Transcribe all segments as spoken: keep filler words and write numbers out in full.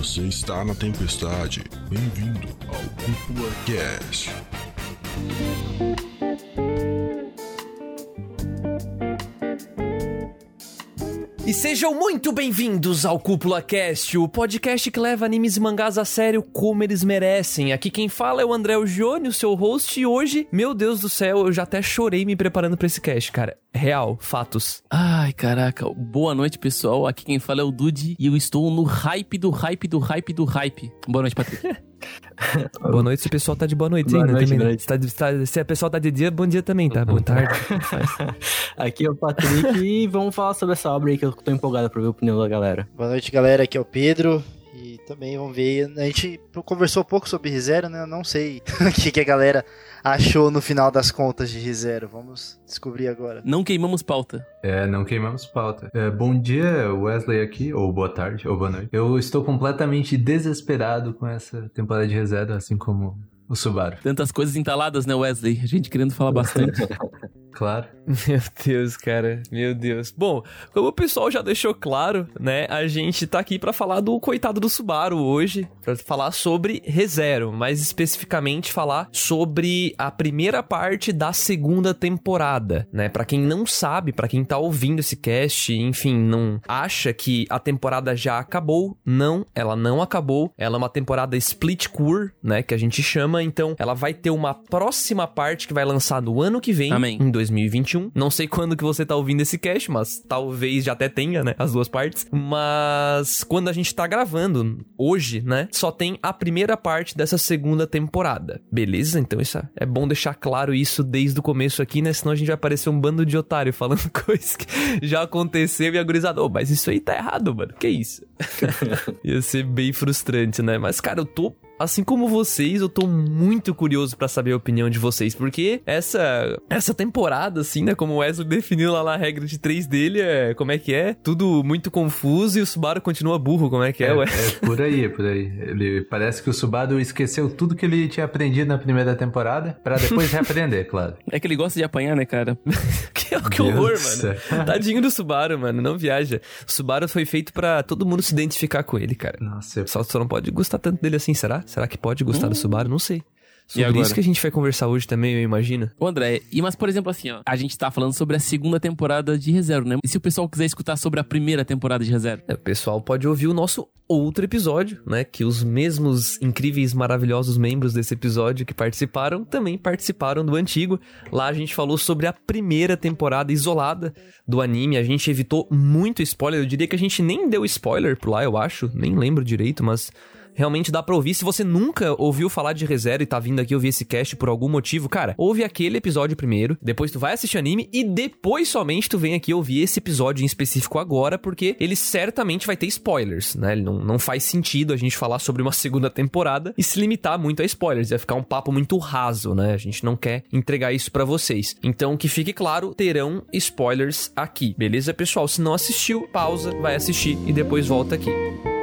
Você está na tempestade. Bem-vindo ao Cúpula Cast. E sejam muito bem-vindos ao Cúpula Cast, o podcast que leva animes e mangás a sério como eles merecem. Aqui quem fala é o André Gione, o seu host, e hoje, meu Deus do céu, eu já até chorei me preparando pra esse cast, cara. Real, fatos. Ai, caraca. Boa noite, pessoal. Aqui quem fala é o Dude e eu estou no hype do hype do hype do hype. Boa noite, Patrick. Boa noite, se o pessoal tá de boa noite boa ainda noite, também. noite. Se, tá, se, tá, se a pessoa tá de dia, bom dia também, tá? Boa tarde. Aqui é o Patrick e vamos falar sobre essa obra aí que eu tô empolgado pra ver a opinião da galera. Boa noite, galera. Aqui é o Pedro. E também vamos ver. A gente conversou um pouco sobre ReZero, né? Eu não sei o que, que a galera achou no final das contas de ReZero. Vamos descobrir agora. Não queimamos pauta. É, não queimamos pauta. É, bom dia, Wesley aqui, ou boa tarde, ou boa noite. Eu estou completamente desesperado com essa temporada de ReZero, assim como o Subaru. Tantas coisas entaladas, né, Wesley? A gente querendo falar bastante. Claro. Meu Deus, cara. Meu Deus. Bom, como o pessoal já deixou claro, né, a gente tá aqui pra falar do coitado do Subaru hoje, pra falar sobre ReZero, mais especificamente falar sobre a primeira parte da segunda temporada, né? Pra quem não sabe, pra quem tá ouvindo esse cast, enfim, não acha que a temporada já acabou, não, ela não acabou. Ela é uma temporada split core, né, que a gente chama, então ela vai ter uma próxima parte que vai lançar no ano que vem. Amém. Em dois mil e vinte e um. Não sei quando que você tá ouvindo esse cast, mas talvez já até tenha, né? As duas partes. Mas quando a gente tá gravando, hoje, né? Só tem a primeira parte dessa segunda temporada. Beleza? Então isso é bom deixar claro isso desde o começo aqui, né? Senão a gente vai parecer um bando de otário falando coisas que já aconteceu e a gurizada, oh, mas isso aí tá errado, mano. Que isso? Ia ser bem frustrante, né? Mas, cara, eu tô... Assim como vocês, eu tô muito curioso pra saber a opinião de vocês, porque essa essa temporada, assim, né, como o Wesley definiu lá na regra de três dele, é, como é que é? Tudo muito confuso e o Subaru continua burro, como é que é, é ué? É por aí, é por aí. Ele, parece que o Subaru esqueceu tudo que ele tinha aprendido na primeira temporada, pra depois reaprender, claro. É que ele gosta de apanhar, né, cara? que, que horror, mano. Tadinho do Subaru, mano, não viaja. O Subaru foi feito pra todo mundo se identificar com ele, cara. Nossa, Só, só não pode gostar tanto dele assim, será? Será que pode gostar hum. do Subaru? Não sei. Sobre isso que a gente vai conversar hoje também, eu imagino. Ô André, e mas por exemplo assim, ó, a gente tá falando sobre a segunda temporada de ReZero, né? E se o pessoal quiser escutar sobre a primeira temporada de ReZero? É, o pessoal pode ouvir o nosso outro episódio, né? Que os mesmos incríveis, maravilhosos membros desse episódio que participaram, também participaram do antigo. Lá a gente falou sobre a primeira temporada isolada do anime. A gente evitou muito spoiler, eu diria que a gente nem deu spoiler por lá, eu acho. Nem lembro direito, mas... realmente dá pra ouvir. Se você nunca ouviu falar de ReZero e tá vindo aqui ouvir esse cast por algum motivo, cara, ouve aquele episódio primeiro, depois tu vai assistir anime e depois somente tu vem aqui ouvir esse episódio em específico agora, porque ele certamente vai ter spoilers, né? Ele não, não faz sentido a gente falar sobre uma segunda temporada e se limitar muito a spoilers, vai ficar um papo muito raso, né? A gente não quer entregar isso pra vocês. Então, que fique claro, terão spoilers aqui, beleza, pessoal? Se não assistiu, pausa, vai assistir e depois volta aqui.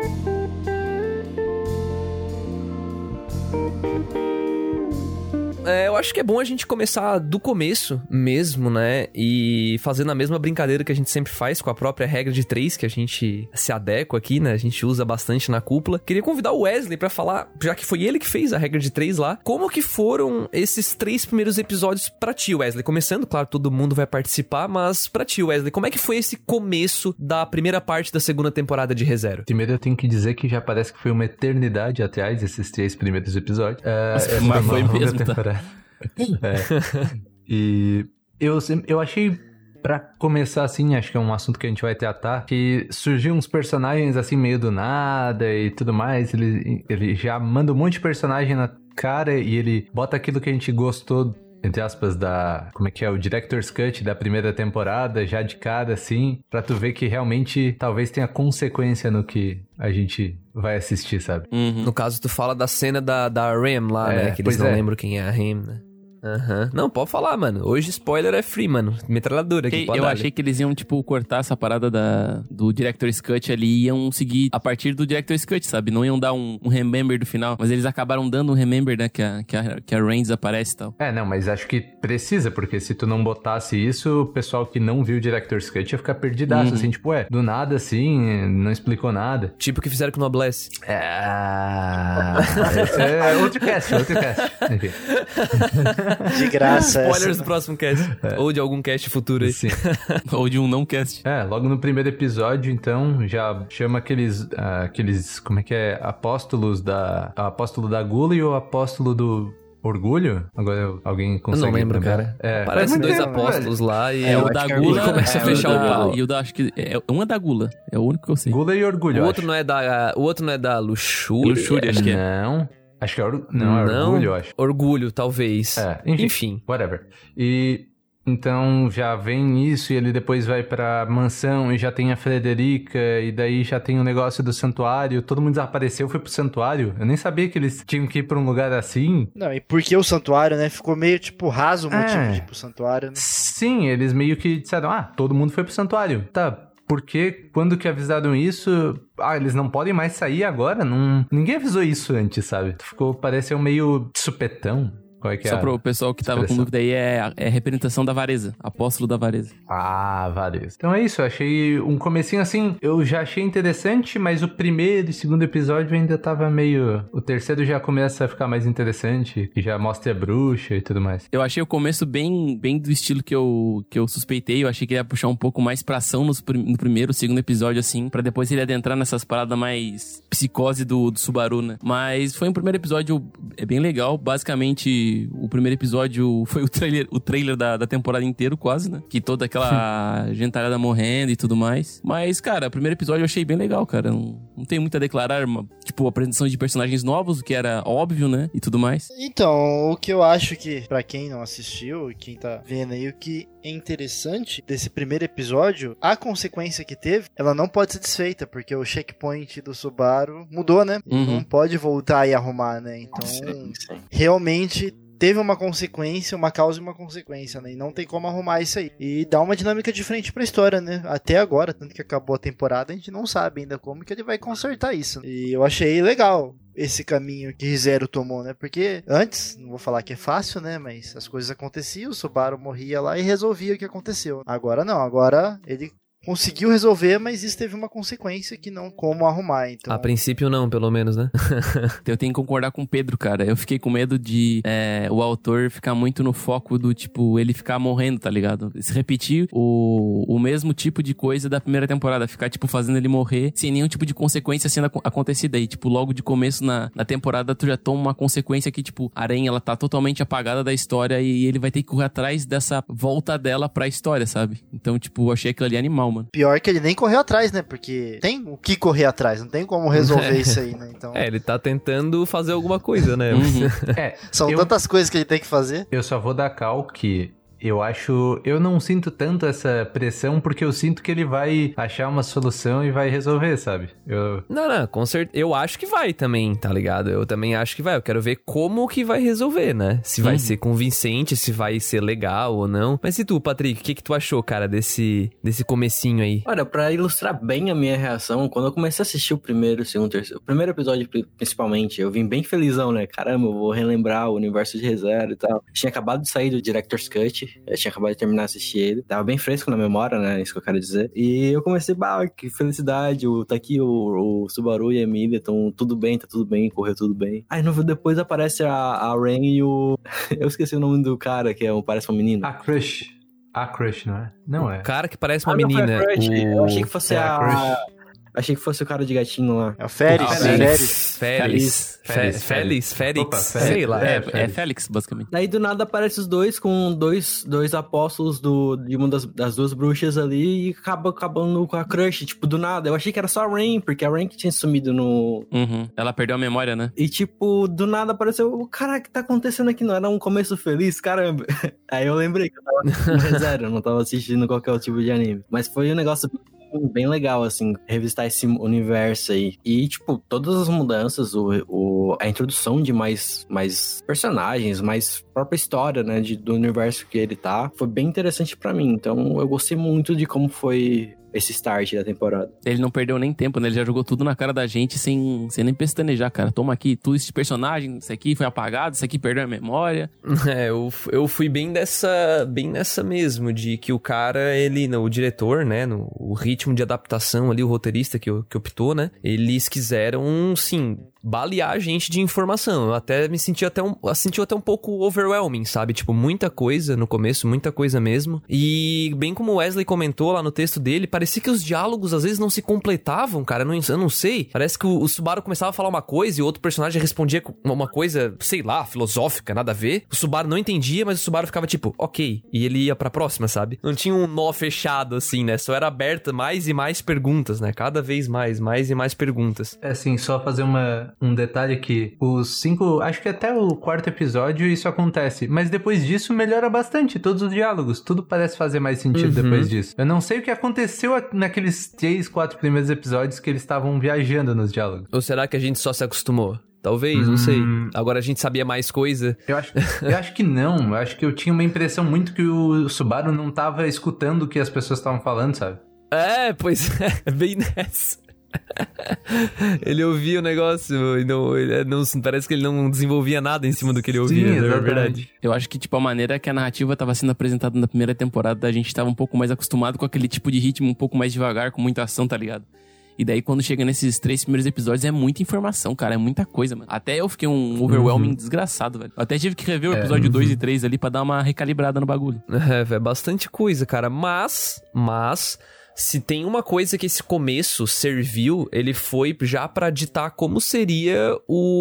É, eu acho que é bom a gente começar do começo mesmo, né? E fazendo a mesma brincadeira que a gente sempre faz com a própria regra de três, que a gente se adequa aqui, né? A gente usa bastante na cúpula. Queria convidar o Wesley pra falar, já que foi ele que fez a regra de três lá, como que foram esses três primeiros episódios pra ti, Wesley? Começando, claro, todo mundo vai participar, mas pra ti, Wesley, como é que foi esse começo da primeira parte da segunda temporada de ReZero? Primeiro eu tenho que dizer que já parece que foi uma eternidade atrás esses três primeiros episódios. É, Nossa, mas foi mesmo, tá? É. E eu, eu achei, pra começar assim, acho que é um assunto que a gente vai tratar, que surgiu uns personagens assim meio do nada e tudo mais. Ele, ele já manda um monte de personagem na cara e ele bota aquilo que a gente gostou, entre aspas, da... como é que é? O Director's Cut da primeira temporada, já de cara, assim, pra tu ver que realmente talvez tenha consequência no que a gente vai assistir, sabe? Uhum. No caso, tu fala da cena da, da Rem lá, é, né? Que eles não é. lembram quem é a Rem, né? Aham. Não, pode falar, mano. Hoje spoiler é free, mano. Metralhadora aqui, Que- pode eu dar. achei que eles iam, tipo, cortar essa parada da, do Director's Cut ali e iam seguir a partir do Director's Cut, sabe? Não iam dar um, um remember do final, mas eles acabaram dando um remember, né? Que a, que a, que a Reigns aparece e tal. É, não, mas acho que precisa, porque se tu não botasse isso, o pessoal que não viu o Director's Cut ia ficar perdidaço, Uhum. assim, tipo, ué, do nada assim, não explicou nada. Tipo o que fizeram com o Noblesse. É... Esse é outro cast, outro cast. Enfim. De graça Spoilers essa. do próximo cast. Ou de algum cast futuro aí. Sim. Ou de um não cast. É, logo no primeiro episódio, então, já chama aqueles, ah, aqueles, como é que é, apóstolos da, o apóstolo da gula e o apóstolo do orgulho? Agora eu- alguém Eu consegue não lembro, lembrar? cara. É, faz Parece muito dois tempo, apóstolos lá e É, eu o acho da que gula. ele começa é, a fechar o o da- pau. E o da, acho que é um é da gula. É o único que eu sei. Gula e orgulho, O eu outro acho. não é da, o outro não é da luxúria. Luxúria, acho que é. Não, acho que é, or... não, é orgulho, eu acho. Orgulho, talvez. É, enfim. Enfim. Whatever. E então já vem isso e ele depois vai pra mansão e já tem a Frederica e daí já tem o negócio do santuário. Todo mundo desapareceu, foi pro santuário. Eu nem sabia que eles tinham que ir pra um lugar assim. Não, e porque o santuário, né? Ficou meio, tipo, raso o motivo É. de ir pro santuário, né? Sim, eles meio que disseram, ah, todo mundo foi pro santuário. Tá, porque quando que avisaram isso... Ah, eles não podem mais sair agora? Não... Ninguém avisou isso antes, sabe? Ficou, pareceu meio supetão. Qual é que é? Só a- pro pessoal que tava com expressão? dúvida aí, é, é representação da vareza. Apóstolo da vareza. Ah, vários. Então é isso, eu achei um comecinho assim, eu já achei interessante, mas o primeiro e segundo episódio ainda tava meio... O terceiro já começa a ficar mais interessante, que já mostra a bruxa e tudo mais. Eu achei o começo bem, bem do estilo que eu, que eu suspeitei. Eu achei que ele ia puxar um pouco mais pra ação nos prim- no primeiro, segundo episódio, assim, pra depois ele adentrar nessas paradas mais psicose do, do Subaru, né? Mas foi um primeiro episódio é bem legal. Basicamente, o primeiro episódio foi o trailer, o trailer da, da temporada inteira, quase, né? Que toda aquela gentalhada morrendo e tudo mais. Mas, cara, o primeiro episódio eu achei bem legal, cara. Não, não tem muito a declarar, uma- tipo, a apresentação de personagens novos, o que era óbvio, né? E tudo mais. Então, o que eu acho que, pra quem não assistiu, e quem tá vendo aí, o que é interessante desse primeiro episódio, a consequência que teve, ela não pode ser desfeita, porque o checkpoint do Subaru mudou, né? Uhum. Não pode voltar e arrumar, né? Então, Sim, sim. realmente teve uma consequência, uma causa e uma consequência, né? E não tem como arrumar isso aí. E dá uma dinâmica diferente pra história, né? Até agora, tanto que acabou a temporada, a gente não sabe ainda como que ele vai consertar isso. E eu achei legal esse caminho que Zero tomou, né? Porque antes, não vou falar que é fácil, né? Mas as coisas aconteciam, o Subaru morria lá e resolvia o que aconteceu. Agora não, agora ele conseguiu resolver, mas isso teve uma consequência que não como arrumar, então... A princípio não, pelo menos, né? Eu tenho que concordar com o Pedro, cara. Eu fiquei com medo de é, o autor ficar muito no foco do, tipo, ele ficar morrendo, tá ligado? Se repetir o, o mesmo tipo de coisa da primeira temporada. Ficar, tipo, fazendo ele morrer sem nenhum tipo de consequência sendo ac- acontecida. E, tipo, logo de começo na, na temporada, tu já toma uma consequência que, tipo, a Aranha, ela tá totalmente apagada da história e ele vai ter que correr atrás dessa volta dela pra história, sabe? Então, tipo, eu achei aquilo ali animal, mano. Pior que ele nem correu atrás, né? Porque tem o que correr atrás, não tem como resolver isso aí, né? Então, É, ele tá tentando fazer alguma coisa, né? Uhum. É, são eu, tantas coisas que ele tem que fazer. eu só vou dar cal que eu acho... Eu não sinto tanto essa pressão porque eu sinto que ele vai achar uma solução e vai resolver, sabe? Eu... Não, não, com certeza. Eu acho que vai também, tá ligado? Eu também acho que vai. Eu quero ver como que vai resolver, né? Se vai Uhum. ser convincente, se vai ser legal ou não. Mas e tu, Patrick, o que que tu achou, cara, desse, desse comecinho aí? Olha, pra ilustrar bem a minha reação, quando eu comecei a assistir o primeiro, o segundo, terceiro, o primeiro episódio pri- principalmente, eu vim bem felizão, né? Caramba, eu vou relembrar o universo de ReZero e tal. Tinha acabado de sair do Director's Cut, eu tinha acabado de terminar de assistir ele. Tava bem fresco na memória, né? Isso que eu quero dizer. E eu comecei, bah, que felicidade, o, tá aqui o, o Subaru e a Emília, estão tudo bem, tá tudo bem, correu tudo bem. Aí no, depois aparece a, a Ren e o... eu esqueci o nome do cara, que é um, parece um menino. A Crush. A Crush, não é? Não é. O cara que parece uma Ah, não, foi a menina. Crush. Eu o... achei que fosse É a a... Crush. Achei que fosse o cara de gatinho lá. É o Férez, Ah, Férez. Félix. Félix. Félix. Félix. Félix. Opa, Sei lá. É, Félix. é Félix, basicamente. Daí do nada aparece os dois com dois, dois apóstolos do, de uma das, das duas bruxas ali e acaba acabando com a Crush, tipo, do nada. Eu achei que era só a Rain, porque a Rain que tinha sumido no... Uhum. Ela perdeu a memória, né? E tipo, do nada apareceu, caraca, o que tá acontecendo aqui? Não era um começo feliz? Caramba. Aí eu lembrei que eu tava assistindo ReZero, eu não tava assistindo qualquer outro tipo de anime. Mas foi um negócio bem legal, assim, revisitar esse universo aí. E, tipo, todas as mudanças, o, o, a introdução de mais, mais personagens, mais própria história, né, de, do universo que ele tá, foi bem interessante pra mim. Então, eu gostei muito de como foi esse start da temporada. Ele não perdeu nem tempo, né? Ele já jogou tudo na cara da gente sem, sem nem pestanejar, cara. Toma aqui, tu, esse personagem, isso aqui foi apagado, isso aqui perdeu a memória. É, eu, eu fui bem dessa, bem nessa mesmo, de que o cara, ele, no, o diretor, né, no o ritmo de adaptação ali, o roteirista que, que optou, né, eles quiseram, sim, balear a gente de informação. Eu até me senti até um, senti até um pouco overwhelming, sabe? Tipo, muita coisa no começo, muita coisa mesmo. E bem como o Wesley comentou lá no texto dele, parecia que os diálogos às vezes não se completavam, cara. Eu não, eu não sei. Parece que o, o Subaru começava a falar uma coisa e o outro personagem respondia uma coisa, sei lá, filosófica, nada a ver. O Subaru não entendia, mas o Subaru ficava tipo, ok. E ele ia pra próxima, sabe? Não tinha um nó fechado assim, né? Só era aberta mais e mais perguntas, né? Cada vez mais, mais e mais perguntas. É assim, só fazer uma... um detalhe aqui, os cinco, acho que até o quarto episódio isso acontece, mas depois disso melhora bastante todos os diálogos, tudo parece fazer mais sentido uhum. depois disso. Eu não sei o que aconteceu naqueles três, quatro primeiros episódios que eles estavam viajando nos diálogos. Ou será que a gente só se acostumou? Talvez, hum... não sei. Agora a gente sabia mais coisa. Eu acho, eu acho que não, eu acho que eu tinha uma impressão muito que o Subaru não tava escutando o que as pessoas estavam falando, sabe? É, pois é, bem nessa. Ele ouvia o negócio e não, ele não, parece que ele não desenvolvia nada em cima do que ele ouvia. Sim, é verdade. Eu acho que, tipo, a maneira que a narrativa estava sendo apresentada na primeira temporada, a gente estava um pouco mais acostumado com aquele tipo de ritmo um pouco mais devagar, com muita ação, tá ligado? E daí, quando chega nesses três primeiros episódios, é muita informação, cara. É muita coisa, mano. Até eu fiquei um overwhelming uhum. desgraçado, velho. Eu até tive que rever o episódio dois é, uhum. e três ali pra dar uma recalibrada no bagulho. É, é bastante coisa, cara. Mas, mas... se tem uma coisa que esse começo serviu, ele foi já pra ditar como seria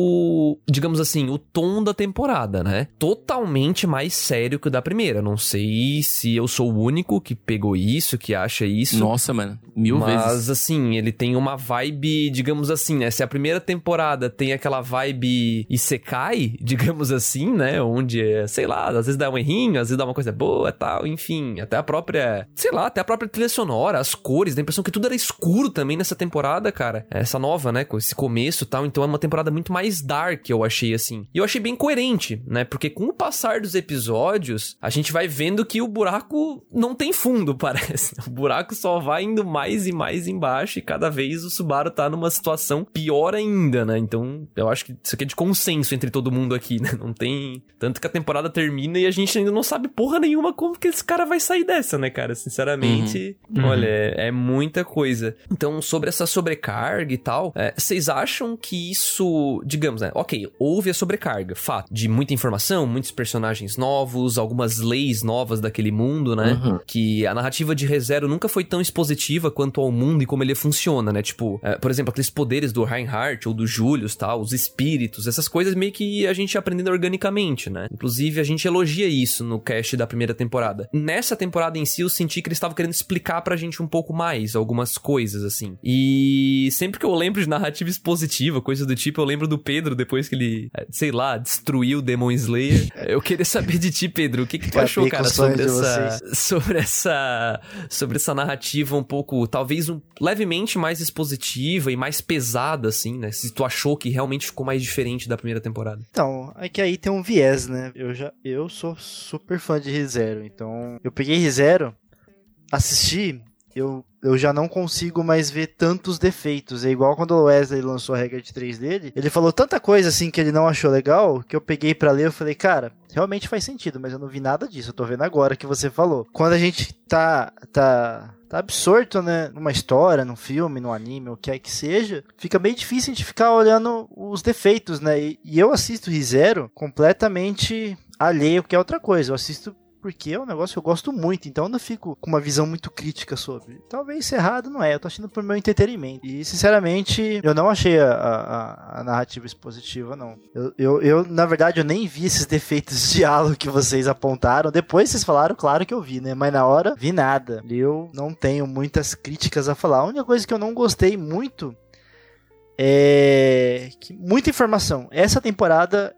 o, digamos assim, o tom da temporada, né? Totalmente mais sério que o da primeira. Não sei se eu sou o único que pegou isso, que acha isso. Nossa, mano, mil mas, vezes. Mas, assim, ele tem uma vibe, digamos assim, né? Se a primeira temporada tem aquela vibe isekai, digamos assim, né? Onde, sei lá, às vezes dá um errinho, às vezes dá uma coisa boa e tal, enfim. Até a própria, sei lá, até a própria trilha sonora, as cores, dá a impressão que tudo era escuro também nessa temporada, cara. Essa nova, né, com esse começo e tal, então é uma temporada muito mais dark, eu achei, assim. E eu achei bem coerente, né, porque com o passar dos episódios, a gente vai vendo que o buraco não tem fundo, parece. O buraco só vai indo mais e mais embaixo e cada vez o Subaru tá numa situação pior ainda, né, então eu acho que isso aqui é de consenso entre todo mundo aqui, né, não tem... Tanto que a temporada termina e a gente ainda não sabe porra nenhuma como que esse cara vai sair dessa, né, cara, sinceramente, uhum. olha, é, é muita coisa. Então, sobre essa sobrecarga e tal, é, vocês acham que isso, digamos, né? Ok, houve a sobrecarga, fato, de muita informação, muitos personagens novos, algumas leis novas daquele mundo, né? Uhum. Que a narrativa de ReZero nunca foi tão expositiva quanto ao mundo e como ele funciona, né? Tipo, é, por exemplo, aqueles poderes do Reinhardt ou do Julius, tal, os espíritos, essas coisas meio que a gente aprendendo organicamente, né? Inclusive, a gente elogia isso no cast da primeira temporada. Nessa temporada em si, eu senti que eles estavam querendo explicar pra gente um pouco mais algumas coisas, assim. E sempre que eu lembro de narrativa expositiva, coisa do tipo, eu lembro do Pedro, depois que ele, sei lá, destruiu o Demon Slayer. Eu queria saber de ti, Pedro, o que que tu achou, cara, sobre essa, sobre essa sobre essa narrativa um pouco, talvez um, levemente mais expositiva e mais pesada, assim, né? Se tu achou que realmente ficou mais diferente da primeira temporada. Então, é que aí tem um viés, né? Eu, já, eu sou super fã de ReZero, então eu peguei ReZero, assisti, eu, eu já não consigo mais ver tantos defeitos. É igual quando o Wesley lançou a regra de três dele, ele falou tanta coisa assim que ele não achou legal, que eu peguei pra ler, eu falei, cara, realmente faz sentido, mas eu não vi nada disso, eu tô vendo agora que você falou. Quando a gente tá, tá, tá absorto, né, numa história, num filme, num anime, o que é que seja, fica bem difícil a gente ficar olhando os defeitos, né, e, e eu assisto ReZero completamente alheio, que é outra coisa, eu assisto porque é um negócio que eu gosto muito, então eu não fico com uma visão muito crítica sobre. Talvez isso errado não é, eu tô achando pro meu entretenimento. E, sinceramente, eu não achei a, a, a narrativa expositiva, não. Eu, eu, eu, na verdade, eu nem vi esses defeitos de diálogo que vocês apontaram. Depois vocês falaram, claro que eu vi, né? Mas na hora, vi nada. Eu não tenho muitas críticas a falar. A única coisa que eu não gostei muito é que muita informação. Essa temporada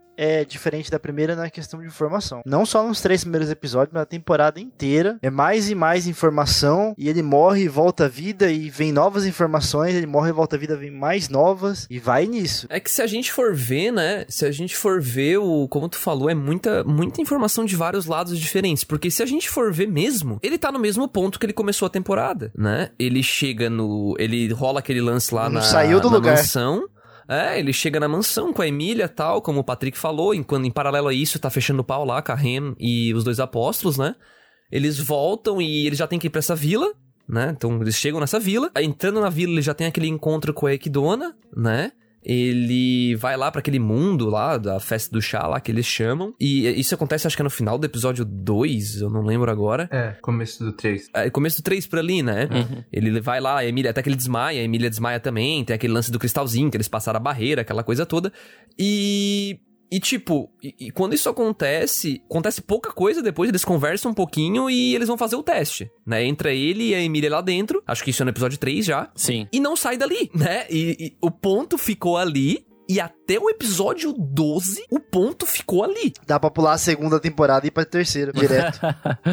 é diferente da primeira na questão de informação. Não só nos três primeiros episódios, mas a temporada inteira é mais e mais informação, e ele morre e volta à vida e vem novas informações, ele morre e volta à vida, vem mais novas e vai nisso. É que se a gente for ver, né, se a gente for ver, o, como tu falou, é muita, muita informação de vários lados diferentes, porque se a gente for ver mesmo, ele tá no mesmo ponto que ele começou a temporada, né? Ele chega no... ele rola aquele lance lá Não na, saiu do na lugar. mansão. É, ele chega na mansão com a Emília e tal, como o Patrick falou, enquanto em paralelo a isso tá fechando o pau lá com a Rem e os dois apóstolos, né? Eles voltam e eles já têm que ir pra essa vila, né? Então eles chegam nessa vila, aí, entrando na vila ele já tem aquele encontro com a Equidona, né? Ele vai lá pra aquele mundo lá, da festa do chá lá, que eles chamam. E isso acontece, acho que é no final do episódio dois, eu não lembro agora. É, começo do três. É, começo do três por ali, né? Uhum. Ele vai lá, a Emília, até que ele desmaia, a Emília desmaia também, tem aquele lance do cristalzinho, que eles passaram a barreira, aquela coisa toda. E... E, tipo, e, e quando isso acontece, acontece pouca coisa depois, eles conversam um pouquinho e eles vão fazer o teste, né? Entra ele e a Emília lá dentro, acho que isso é no episódio três já. Sim. E não sai dali, né? E, e o ponto ficou ali. E até o episódio doze, o ponto ficou ali. Dá pra pular a segunda temporada e ir pra terceira, direto.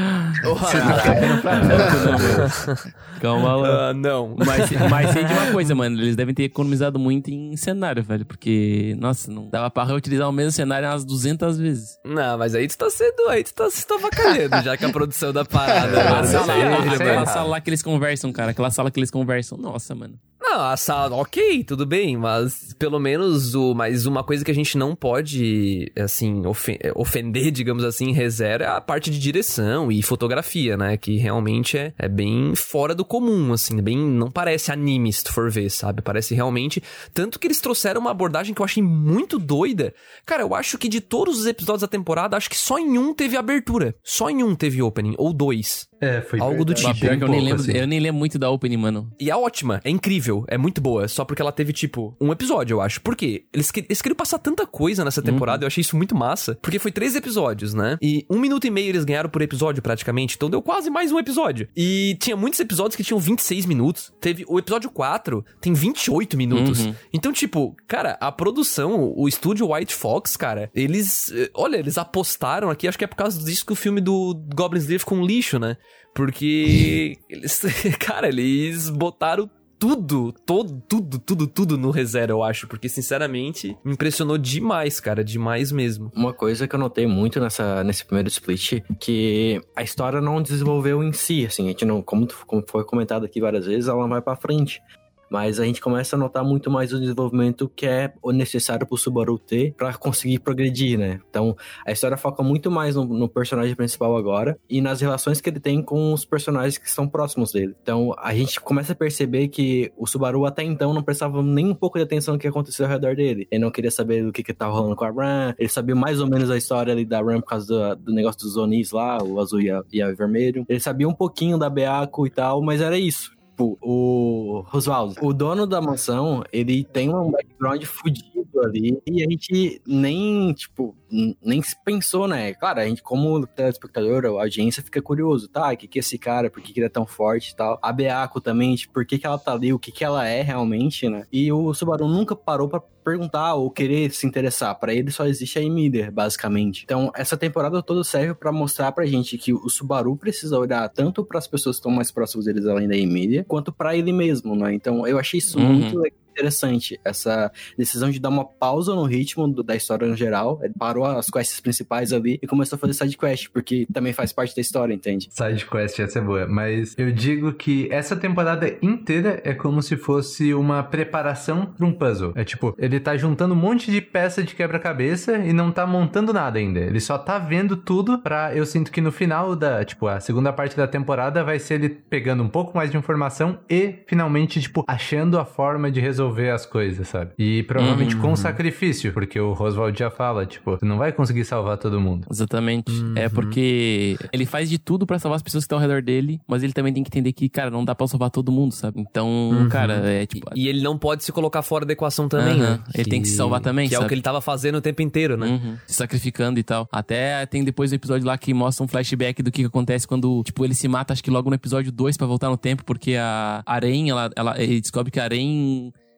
Calma lá. Ah, não. Mas, mas sei de uma coisa, mano. Eles devem ter economizado muito em cenário, velho. Porque, nossa, não dava pra reutilizar o mesmo cenário umas duzentas vezes. Não, mas aí tu tá sendo, aí tu tá se avacalhando, já que a produção da parada... Aquela mano, sala, sei, aquela mano. sala lá que eles conversam, cara. Aquela sala que eles conversam. Nossa, mano. Não, a sala, ok, tudo bem, mas pelo menos o, mas uma coisa que a gente não pode, assim, ofen- ofender, digamos assim, ReZero é a parte de direção e fotografia, né, que realmente é, é bem fora do comum, assim, bem, não parece anime se tu for ver, sabe, parece realmente, tanto que eles trouxeram uma abordagem que eu achei muito doida. Cara, eu acho que de todos os episódios da temporada, acho que só em um teve abertura, só em um teve opening, ou dois. É, foi Algo do verdade. tipo. Pior que eu nem, pouco, lembro, assim. eu nem lembro muito da opening, mano. E é ótima, é incrível, é muito boa, só porque ela teve, tipo, um episódio, eu acho. Por quê? Eles, que- eles queriam passar tanta coisa nessa temporada, eu achei isso muito massa, porque foi três episódios, né? E um minuto e meio eles ganharam por episódio, praticamente, então deu quase mais um episódio. E tinha muitos episódios que tinham vinte e seis minutos, teve o episódio quatro, tem vinte e oito minutos. Uhum. Então, tipo, cara, a produção, o estúdio White Fox, cara, eles, eh, olha, eles apostaram aqui, acho que é por causa disso que o filme do Goblin Slayer ficou um lixo, né? Porque eles, cara, eles botaram tudo, todo, tudo, tudo, tudo no ReZero, eu acho. Porque, sinceramente, me impressionou demais, cara. Demais mesmo. Uma coisa que eu notei muito nessa, nesse primeiro split, que a história não desenvolveu em si, assim, a gente não, como, como foi comentado aqui várias vezes, ela não vai pra frente. Mas a gente começa a notar muito mais o desenvolvimento que é o necessário pro Subaru ter pra conseguir progredir, né? Então, a história foca muito mais no, no personagem principal agora e nas relações que ele tem com os personagens que estão próximos dele. Então, a gente começa a perceber que o Subaru até então não prestava nem um pouco de atenção no que aconteceu ao redor dele. Ele não queria saber do que que tava rolando com a Ram, ele sabia mais ou menos a história ali da Ram por causa do, do negócio dos Onis lá, o azul e a, e a vermelho. Ele sabia um pouquinho da Beaco e tal, mas era isso. Tipo, o Oswaldo, o dono da mansão, ele tem um background fudido ali e a gente nem, tipo, n- nem se pensou, né? Claro, a gente, como telespectador, a audiência fica curioso, tá? O que que é esse cara? Por que que ele é tão forte e tal? A Beaco também, tipo, por que que ela tá ali? O que que ela é realmente, né? E o Subaru nunca parou pra perguntar ou querer se interessar. Pra ele só existe a Emília, basicamente. Então, essa temporada toda serve pra mostrar pra gente que o Subaru precisa olhar tanto pras pessoas que estão mais próximas deles além da Emília, quanto pra ele mesmo, né? Então, eu achei isso Uhum. muito legal. Interessante, essa decisão de dar uma pausa no ritmo do- da história no geral. Ele parou as quests principais ali e começou a fazer side quest, porque também faz parte da história, entende? Side quest, essa é boa. Mas eu digo que essa temporada inteira é como se fosse uma preparação pra um puzzle. É tipo, ele tá juntando um monte de peça de quebra-cabeça e não tá montando nada ainda. Ele só tá vendo tudo pra... Eu sinto que no final da... Tipo, a segunda parte da temporada vai ser ele pegando um pouco mais de informação e, finalmente, tipo, achando a forma de resolver as coisas, sabe? E provavelmente Uhum. com sacrifício, porque o Oswald já fala, tipo, tu não vai conseguir salvar todo mundo. Exatamente. Uhum. É porque ele faz de tudo pra salvar as pessoas que estão ao redor dele, mas ele também tem que entender que, cara, não dá pra salvar todo mundo, sabe? Então, Uhum. cara, é tipo... E, e ele não pode se colocar fora da equação também, Aham. né? Ele tem que se salvar também, Que é o sabe? que ele tava fazendo o tempo inteiro, né? Uhum. Se sacrificando e tal. Até tem depois o episódio lá que mostra um flashback do que, que acontece quando, tipo, ele se mata, acho que logo no episódio dois pra voltar no tempo, porque a Aren, ela, ela, ele descobre que a Aren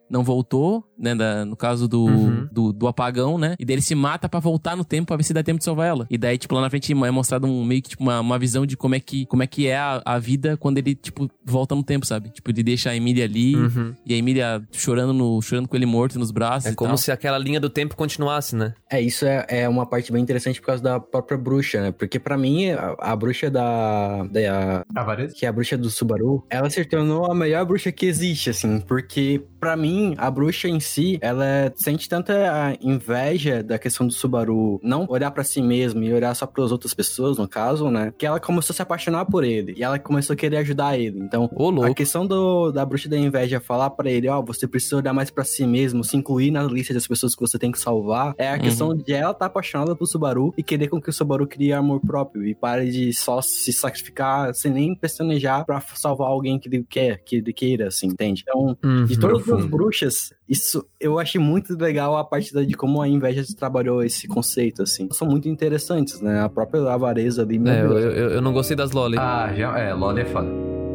não voltou, né? Da, no caso do, Uhum. do, do apagão, né? E daí ele se mata pra voltar no tempo pra ver se dá tempo de salvar ela. E daí, tipo, lá na frente é mostrado um, meio que, tipo, uma, uma visão de como é que, como é, que é a, a vida quando ele, tipo, volta no tempo, sabe? Tipo, ele deixa a Emília ali Uhum. e a Emília chorando, no, chorando com ele morto nos braços É e como tal. se aquela linha do tempo continuasse, né? É, isso é, é uma parte bem interessante por causa da própria bruxa, né? Porque pra mim, a, a bruxa da, da... A Varese? que é a bruxa do Subaru, ela se tornou a melhor bruxa que existe, assim, porque pra mim, a bruxa em si, ela é- sente tanta a inveja da questão do Subaru não olhar pra si mesmo e olhar só pras outras pessoas, no caso, né, que ela começou a se apaixonar por ele, e ela começou a querer ajudar ele. Então, Ô, louco. a questão do, da bruxa da inveja falar pra ele, ó, você precisa olhar mais pra si mesmo, se incluir na lista das pessoas que você tem que salvar, é a Uhum. questão de ela estar apaixonada pro Subaru e querer com que o Subaru crie amor próprio e pare de só se sacrificar sem nem pestanejar pra salvar alguém que ele quer, que ele queira, assim, entende? Então, Uhum. de todas as Profundo. bruxas, isso eu achei muito legal a parte da- de como a inveja trabalhou esse conceito, assim. São muito interessantes, né? A própria avareza ali, meu É, eu, Deus. eu, eu não gostei das Loli. Ah, já, é, Loli é foda.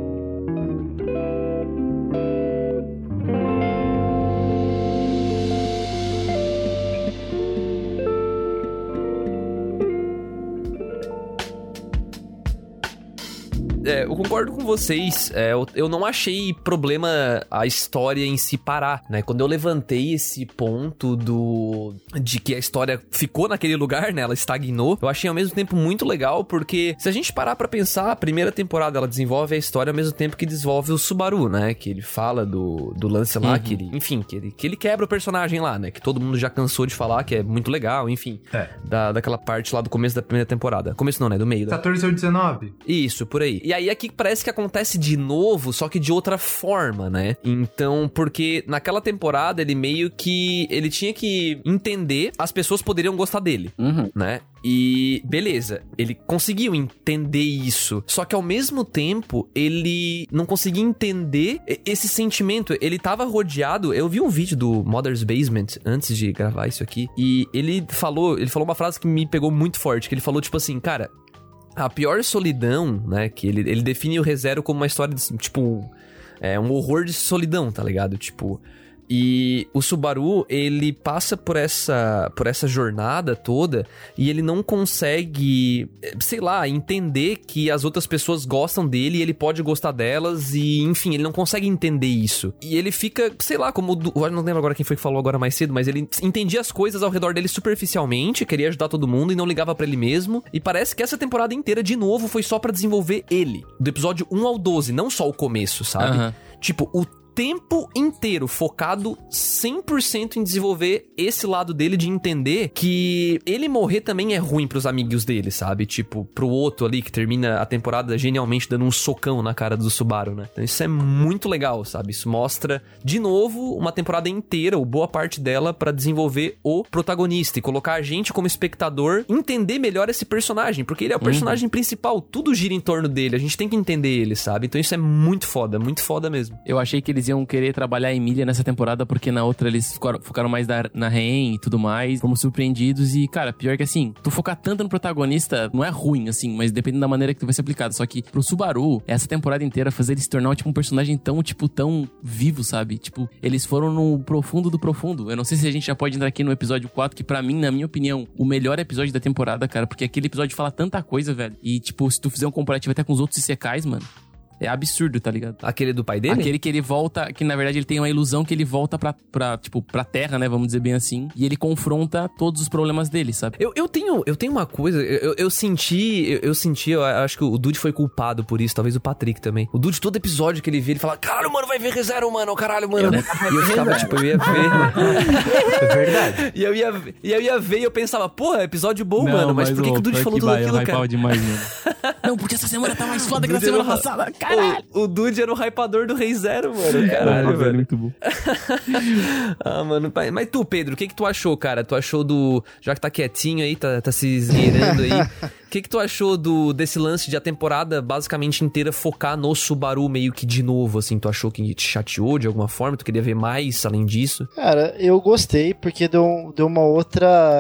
É, eu concordo com vocês. É, eu, eu não achei problema a história em si parar, né? Quando eu levantei esse ponto do de que a história ficou naquele lugar, né? Ela estagnou. Eu achei ao mesmo tempo muito legal, porque se a gente parar pra pensar, a primeira temporada ela desenvolve a história ao mesmo tempo que desenvolve o Subaru, né? Que ele fala do, do lance lá, Uhum. que ele, enfim, que ele, que ele quebra o personagem lá, né? Que todo mundo já cansou de falar, que é muito legal, enfim. É. Da, daquela parte lá do começo da primeira temporada. Começo não, né? Do meio. Da... quatorze ou dezenove? Isso, por aí. E aí aqui parece que acontece de novo, só que de outra forma, né? Então, porque naquela temporada ele meio que... Ele tinha que entender as pessoas poderiam gostar dele, Uhum. né? E beleza, ele conseguiu entender isso. Só que ao mesmo tempo, ele não conseguia entender e- esse sentimento. Ele tava rodeado. Eu vi um vídeo do Mother's Basement antes de gravar isso aqui. E ele falou, ele falou uma frase que me pegou muito forte. Que ele falou, tipo assim, cara, a pior solidão, né? Que ele, ele define o ReZero como uma história, de, tipo, é um horror de solidão, tá ligado? Tipo. E o Subaru, ele passa por essa, por essa jornada toda e ele não consegue, sei lá, entender que as outras pessoas gostam dele e ele pode gostar delas e, enfim, ele não consegue entender isso. E ele fica, sei lá, como... do- eu não lembro agora quem foi que falou agora mais cedo, mas ele entendia as coisas ao redor dele superficialmente, queria ajudar todo mundo e não ligava pra ele mesmo. E parece que essa temporada inteira, de novo, foi só pra desenvolver ele. Do episódio um ao doze, não só o começo, sabe? Aham. Tipo, o tempo inteiro focado cem por cento em desenvolver esse lado dele de entender que ele morrer também é ruim pros amigos dele, sabe? Tipo, pro Otto ali que termina a temporada genialmente dando um socão na cara do Subaru, né? Então isso é muito legal, sabe? Isso mostra, de novo, uma temporada inteira, ou boa parte dela, pra desenvolver o protagonista e colocar a gente como espectador entender melhor esse personagem, porque ele é o personagem principal, tudo gira em torno dele, a gente tem que entender ele, sabe? Então isso é muito foda, muito foda mesmo. Eu achei que eles iam querer trabalhar a Emília nessa temporada, porque na outra eles ficaram, focaram mais na, na Ren e tudo mais. Fomos surpreendidos e, cara, pior que assim, tu focar tanto no protagonista não é ruim, assim, mas depende da maneira que tu vai ser aplicado. Só que pro Subaru, essa temporada inteira, fazer ele se tornar, tipo, um personagem tão, tipo, tão vivo, sabe? Tipo, eles foram no profundo do profundo. Eu não sei se a gente já pode entrar aqui no episódio quatro, que pra mim, na minha opinião, o melhor episódio da temporada, cara, porque aquele episódio fala tanta coisa, velho. E, tipo, se tu fizer um comparativo até com os outros Isekais, mano, é absurdo, tá ligado? Aquele do pai dele? Aquele que ele volta, que na verdade ele tem uma ilusão que ele volta pra, pra, tipo, pra terra, né? Vamos dizer bem assim. E ele confronta todos os problemas dele, sabe? Eu, eu, tenho, eu tenho uma coisa, eu, eu senti, eu, eu senti, eu acho que o Dude foi culpado por isso, talvez o Patrick também. O Dude, todo episódio que ele vê, ele fala, caralho, mano, vai ver ReZero, mano, caralho, mano. E eu ficava, tipo, eu ia ver. É verdade. E eu ia, e eu ia ver e eu pensava, porra, episódio bom, mano, mas por que, que o Dude falou tudo aquilo, cara? demais, mano. Não, porque essa semana tá mais foda que na semana passada, caralho. O, o Dude era o hypador do ReZero, mano, caralho, velho. Muito bom. Ah, mano, mas, mas tu, Pedro, o que que tu achou, cara? Tu achou do... Já que tá quietinho aí, tá, tá se esgueirando aí. O que que tu achou do, desse lance de a temporada basicamente inteira focar no Subaru meio que de novo, assim? Tu achou que te chateou de alguma forma? Tu queria ver mais além disso? Cara, eu gostei porque deu, deu uma outra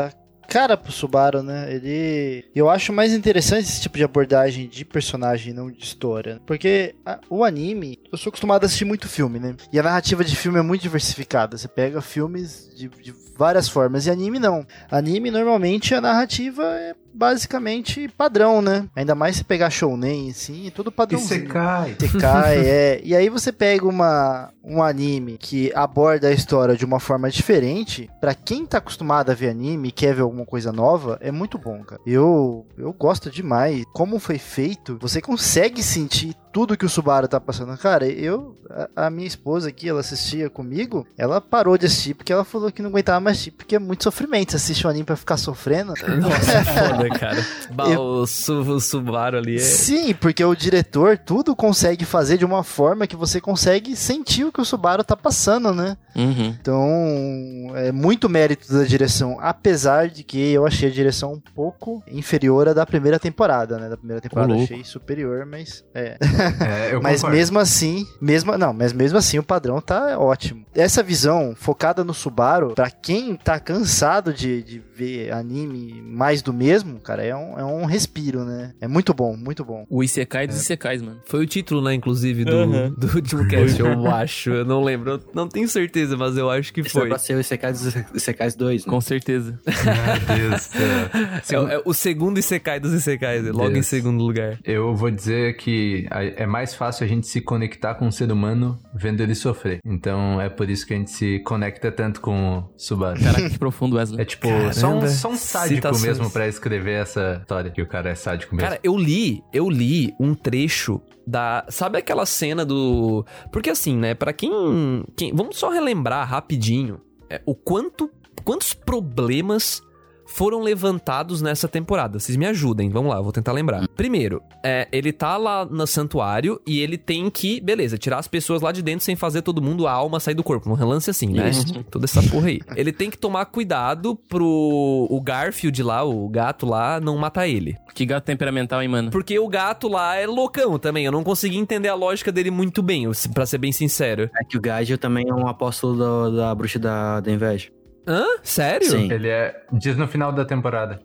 cara pro Subaru, né? Ele... Eu acho mais interessante esse tipo de abordagem de personagem, não de história. Porque a, o anime, eu sou acostumado a assistir muito filme, né? E a narrativa de filme é muito diversificada. Você pega filmes de, de várias formas. E anime não. Anime, normalmente, a narrativa é basicamente padrão, né? Ainda mais se pegar shounen, assim, é tudo padrãozinho. Isekai. Isekai, é. E aí você pega uma, um anime que aborda a história de uma forma diferente, pra quem tá acostumado a ver anime e quer ver alguma coisa nova, é muito bom, cara. Eu, eu gosto demais. Como foi feito, você consegue sentir tudo que o Subaru tá passando. Cara, eu, a, a minha esposa aqui, ela assistia comigo, ela parou de assistir porque ela falou que não aguentava mais assistir, porque é muito sofrimento. Você assiste um anime pra ficar sofrendo. Nossa, foda, cara. Bah, Eu- o, Su- o Subaru ali é... Sim, porque o diretor tudo consegue fazer de uma forma que você consegue sentir o que o Subaru tá passando, né? Uhum. Então, é muito mérito da direção, apesar de que eu achei a direção um pouco inferior à da primeira temporada, né? Da primeira temporada eu louco. achei superior, mas é. É, eu Mas concordo. mesmo assim, mesmo não, mas mesmo assim o padrão tá ótimo. Essa visão focada no Subaru, pra quem tá cansado de, de ver anime mais do mesmo, cara, é um, é um respiro, né? É muito bom, muito bom. O Isekai dos Isekais, mano. Foi o título, né, inclusive, do, Uhum. do último cast, eu acho. Eu não lembro, eu não tenho certeza, mas eu acho que Isso é foi. pra ser o Isekai dos Isekais dois, né? Com certeza. Meu Deus do céu. É, é o segundo Isekai dos Isekais, logo em Deus. segundo lugar. Eu vou dizer que a- é mais fácil a gente se conectar com o ser humano vendo ele sofrer. Então é por isso que a gente se conecta tanto com o Subaru. Caraca, que profundo, Wesley. É tipo, só um, Caramba, só um sádico citações. mesmo pra escrever essa história, que o cara é sádico mesmo. Cara, eu li, eu li um trecho da... Sabe aquela cena do... Porque assim, né, pra quem... quem vamos só relembrar rapidinho é, o quanto... Quantos problemas foram levantados nessa temporada. Vocês me ajudem, vamos lá, eu vou tentar lembrar. Primeiro, é, ele tá lá no santuário e ele tem que, beleza, tirar as pessoas lá de dentro sem fazer todo mundo, a alma sair do corpo. Um relance assim, né? Toda essa porra aí. Ele tem que tomar cuidado pro o Garfield lá, o gato lá, não matar ele. Que gato temperamental, hein, mano? Porque o gato lá é loucão também. Eu não consegui entender a lógica dele muito bem, pra ser bem sincero. É que o Gaijin também é um apóstolo do- da bruxa da, da inveja. Hã? Sério? Sim. Ele é... Diz no final da temporada.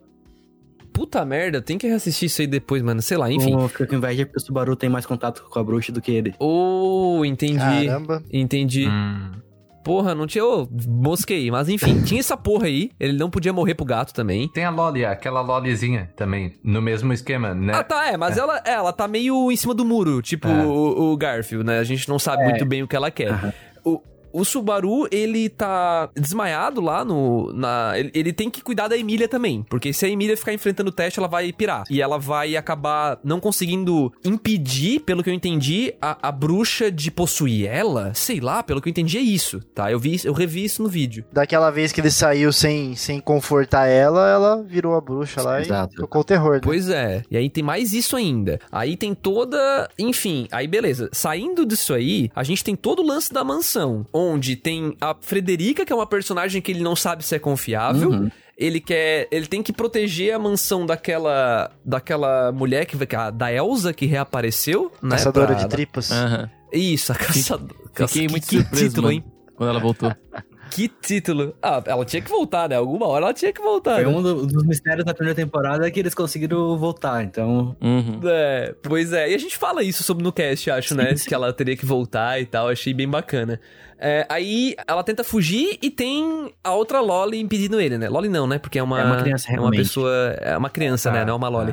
Puta merda, tem que reassistir isso aí depois, mano. Sei lá, enfim. Enfim. Fica com inveja porque o Subaru tem mais contato com a bruxa do que ele. Oh, entendi. Caramba. Entendi. Hum. Porra, não tinha... Ô, mosquei. Mas enfim, tinha essa porra aí. Ele não podia morrer pro gato também. Tem a Loli, aquela Lolizinha também, no mesmo esquema, né? Ah, tá, é, mas Ela, é, ela tá meio em cima do muro, tipo É. o, o Garfield, né? A gente não sabe muito bem o que ela quer. O, o Subaru, ele tá desmaiado lá no... Na, ele, ele tem que cuidar da Emília também, porque se a Emília ficar enfrentando o teste, ela vai pirar. E ela vai acabar não conseguindo impedir, pelo que eu entendi, a, a bruxa de possuir ela. Sei lá, pelo que eu entendi é isso, tá? Eu, vi, isso- eu revi isso no vídeo. Daquela vez que ele saiu sem, sem confortar ela, ela virou a bruxa lá Exato. e tocou o terror. Né? Pois é. E aí tem mais isso ainda. Aí tem toda... Enfim, aí beleza. Saindo disso aí, a gente tem todo o lance da mansão. Onde tem a Frederica, que é uma personagem que ele não sabe se é confiável. Uhum. Ele quer... Ele tem que proteger a mansão daquela... Daquela mulher que... a- Da Elsa, que reapareceu, né? Caçadora pra- de tripas. Aham. Isso, a caçadora. Fiquei que, muito que surpreso, título, mano, hein? quando ela voltou. Que título. Ah, ela tinha que voltar, né? Alguma hora ela tinha que voltar. Foi né? um do- dos mistérios da primeira temporada que eles conseguiram voltar, então... Uhum. É, pois é. E a gente fala isso sobre no cast, acho, né? Que ela teria que voltar e tal. Achei bem bacana. É, aí ela tenta fugir e tem a outra Loli impedindo ele, né? Loli não, né? Porque é uma... É uma criança, é uma realmente. pessoa... É uma criança, Ah, né? Não é uma Loli. ah.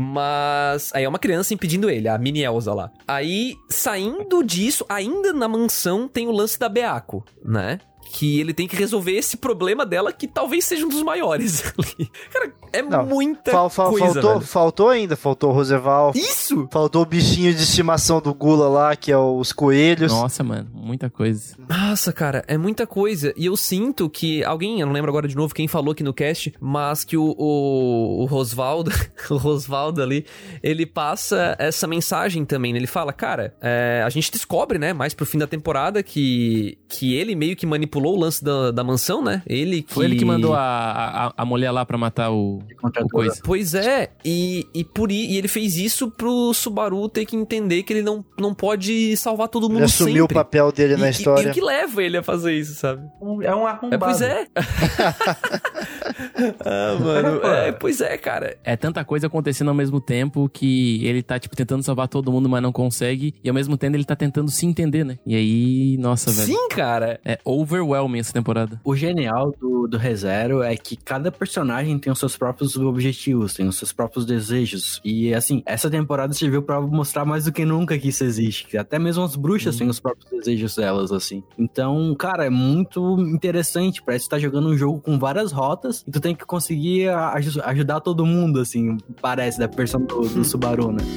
Mas... Aí é uma criança impedindo ele, a mini Elsa lá. Aí, saindo disso, ainda na mansão tem o lance da Beaco, né? Que ele tem que resolver esse problema dela, que talvez seja um dos maiores ali. Cara, é Não, muita Fal- fal- coisa, faltou, velho. faltou ainda, faltou o Roosevelt. Isso! Faltou o bichinho de estimação do Gula lá, que é os coelhos. Nossa, mano, muita coisa. Nossa, cara, é muita coisa. E eu sinto que alguém, eu não lembro agora de novo quem falou aqui no cast, mas que o, o, o Rosvaldo, o Rosvaldo ali, ele passa essa mensagem também, né? Ele fala, cara, é, a gente descobre, né, mais pro fim da temporada que, que ele meio que manipulou o lance da, da mansão, né? Ele que... Foi ele que mandou a, a, a mulher lá pra matar o, o coisa. Pois é, e, e, por, i- e ele fez isso pro Subaru ter que entender que ele não, não pode salvar todo mundo Ele assumiu sempre. o papel dele E- na e- história. E o que leva ele a fazer isso, sabe? É um arrombado. É, pois é. Ah, mano. É, pois é, cara. É tanta coisa acontecendo ao mesmo tempo que ele tá, tipo, tentando salvar todo mundo, mas não consegue. E ao mesmo tempo ele tá tentando se entender, né? E aí, nossa, velho. Sim, cara. É overwhelming essa temporada. O genial do, do ReZero é que cada personagem tem os seus próprios objetivos, tem os seus próprios desejos. E, assim, essa temporada serviu pra mostrar mais do que nunca que isso existe. Que até mesmo as bruxas hum. têm os próprios desejos delas, assim. Então, cara, é muito interessante. Parece que tá jogando um jogo com várias rotas e tu tem que conseguir aj- ajudar todo mundo, assim, parece, da versão do, do Subaru, né?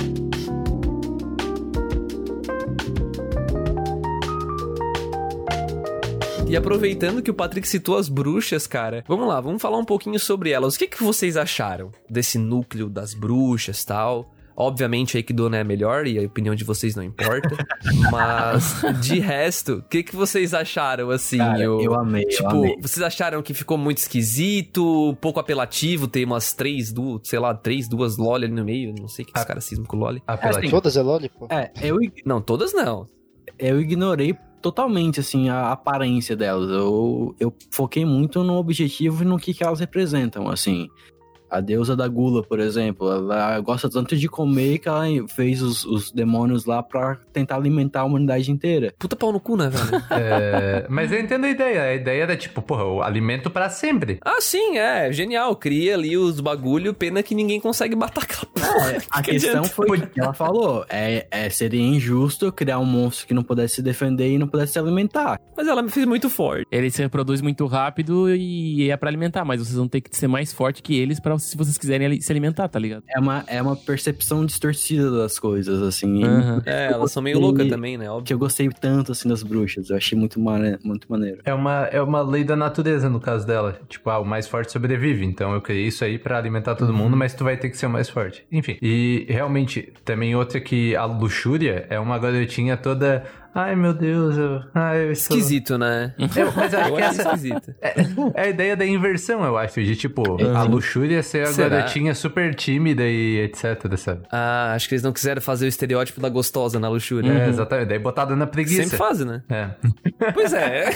E aproveitando que o Patrick citou as bruxas, cara, vamos lá, vamos falar um pouquinho sobre elas. O que, que vocês acharam desse núcleo das bruxas e tal? Obviamente a Aikidona é a melhor e a opinião de vocês não importa. Mas, de resto, o que, que vocês acharam, assim? Cara, eu, eu amei, tipo, eu amei. Vocês acharam que ficou muito esquisito, pouco apelativo, ter umas três, duas, sei lá, três, duas loli ali no meio? Não sei o que os caras cismam com loli. Apelativo. É, todas é loli, pô? É, eu... Não, todas não. Eu ignorei totalmente, assim, a aparência delas. Eu, eu foquei muito no objetivo e no que, que elas representam, assim. A deusa da gula, por exemplo, ela gosta tanto de comer que ela fez os, os demônios lá pra tentar alimentar a humanidade inteira. Puta pau no cu, né, velho? É, mas eu entendo a ideia. A ideia era tipo, porra, o alimento pra sempre. Ah, sim, é. Genial. Cria ali os bagulho, pena que ninguém consegue matar aquela porra. É, a que questão adianta? Foi que ela falou. É, é, seria injusto criar um monstro que não pudesse se defender e não pudesse se alimentar. Mas ela me fez muito forte. Ele se reproduz muito rápido e é pra alimentar, mas vocês vão ter que ser mais forte que eles pra, se vocês quiserem se alimentar, tá ligado? É uma, é uma percepção distorcida das coisas, assim. Uhum. É, elas são meio loucas também, né? Óbvio. Que eu gostei tanto, assim, das bruxas. Eu achei muito, mane- muito maneiro. É uma, é uma lei da natureza, no caso dela. Tipo, ah, o mais forte sobrevive. Então eu criei isso aí pra alimentar todo mundo, mas tu vai ter que ser o mais forte. Enfim. E realmente, também outra que a Luxúria é uma garotinha toda... Ai, meu Deus, eu... Ai, eu estou... Esquisito, né? Eu, mas eu acho eu que essa esquisito. é, é a ideia da inversão, eu acho. De, tipo, uhum. a Luxúria ser a Será? garotinha super tímida e etc, sabe? Ah, acho que eles não quiseram fazer o estereótipo da gostosa na Luxúria. É, Uhum. exatamente. Daí botada na preguiça. Sempre fazem, né? É. Pois é.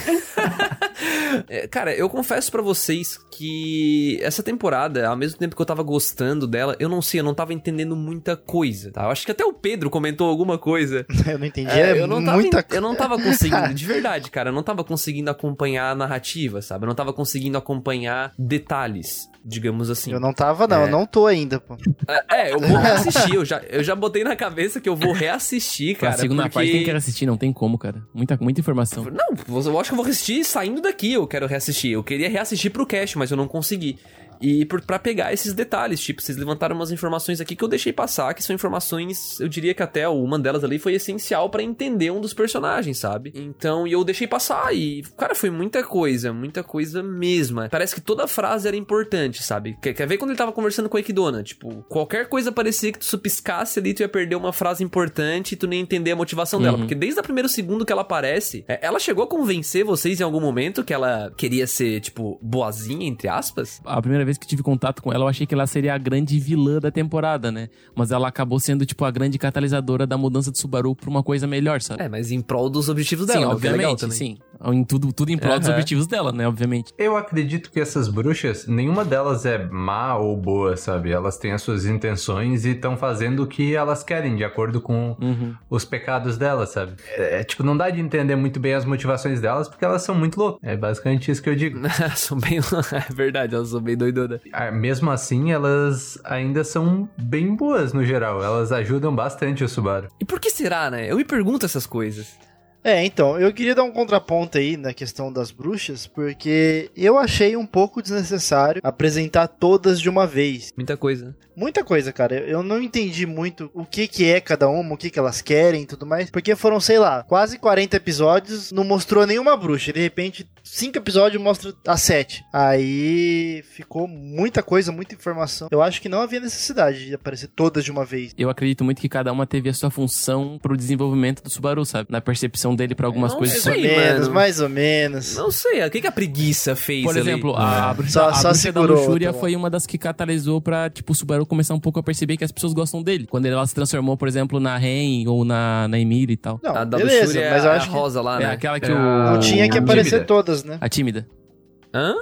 é. Cara, eu confesso pra vocês que essa temporada, ao mesmo tempo que eu tava gostando dela, eu não sei, eu não tava entendendo muita coisa, tá? Eu acho que até o Pedro comentou alguma coisa. Eu não entendi, é, é eu não tava muita Eu não tava conseguindo, de verdade, cara, eu não tava conseguindo acompanhar a narrativa, sabe? Eu não tava conseguindo acompanhar detalhes, digamos assim. Eu não tava, não, é. eu não tô ainda, pô. É, eu vou reassistir, eu já, eu já botei na cabeça que eu vou reassistir, cara. A segunda porque... parte tem que reassistir, não tem como, cara. Muita, muita informação. Não, eu acho que eu vou reassistir saindo daqui, eu quero reassistir. Eu queria reassistir pro cast, mas eu não consegui. E por, pra pegar esses detalhes, tipo, vocês levantaram umas informações aqui que eu deixei passar, que são informações, eu diria que até uma delas ali foi essencial pra entender um dos personagens, sabe? Então, e eu deixei passar e, cara, foi muita coisa, muita coisa mesmo. Parece que toda frase era importante, sabe? Quer, quer ver quando ele tava conversando com a Aikidona? Tipo, qualquer coisa parecia que tu supiscasse ali, tu ia perder uma frase importante e tu nem ia entender a motivação uhum. dela. Porque desde o primeiro segundo que ela aparece, ela chegou a convencer vocês em algum momento que ela queria ser, tipo, boazinha, entre aspas? A primeira vez que tive contato com ela, eu achei que ela seria a grande vilã da temporada, né? Mas ela acabou sendo, tipo, a grande catalisadora da mudança de Subaru pra uma coisa melhor, sabe? É, mas em prol dos objetivos dela, sim, né? obviamente, Que é legal também. sim. Em tudo, tudo em prol uhum. dos objetivos dela, né? Obviamente. Eu acredito que essas bruxas, nenhuma delas é má ou boa, sabe? Elas têm as suas intenções e estão fazendo o que elas querem, de acordo com uhum. os pecados delas, sabe? É, é, tipo, não dá de entender muito bem as motivações delas, porque elas são muito loucas. É basicamente isso que eu digo. São bem... É verdade, elas são bem doidonas. Mesmo assim, elas ainda são bem boas no geral. Elas ajudam bastante o Subaru. E por que será, né? Eu me pergunto essas coisas. É, então, eu queria dar um contraponto aí na questão das bruxas, porque eu achei um pouco desnecessário apresentar todas de uma vez. Muita coisa. Muita coisa, cara. Eu não entendi muito o que que é cada uma, o que que elas querem e tudo mais, porque foram, sei lá, quase quarenta episódios, não mostrou nenhuma bruxa. De repente, cinco episódios mostra as sete. Aí ficou muita coisa, muita informação. Eu acho que não havia necessidade de aparecer todas de uma vez. Eu acredito muito que cada uma teve a sua função pro desenvolvimento do Subaru, sabe? Na percepção dele pra algumas não coisas. Sei, mais ou menos, mano. mais ou menos. Não sei, o que que a preguiça fez Por exemplo, ali? a, a bruxa, Só- a só bruxa segurou, da luxúria tá bom. foi uma das que catalisou pra, tipo, o Subaru começar um pouco a perceber que as pessoas gostam dele. Quando ela se transformou, por exemplo, na Ren ou na, na Emira e tal. Não, A da beleza, luxúria mas é eu a acho que rosa lá, É né? aquela que É o... a- não tinha que a aparecer tímida. todas, né? A tímida. Hã?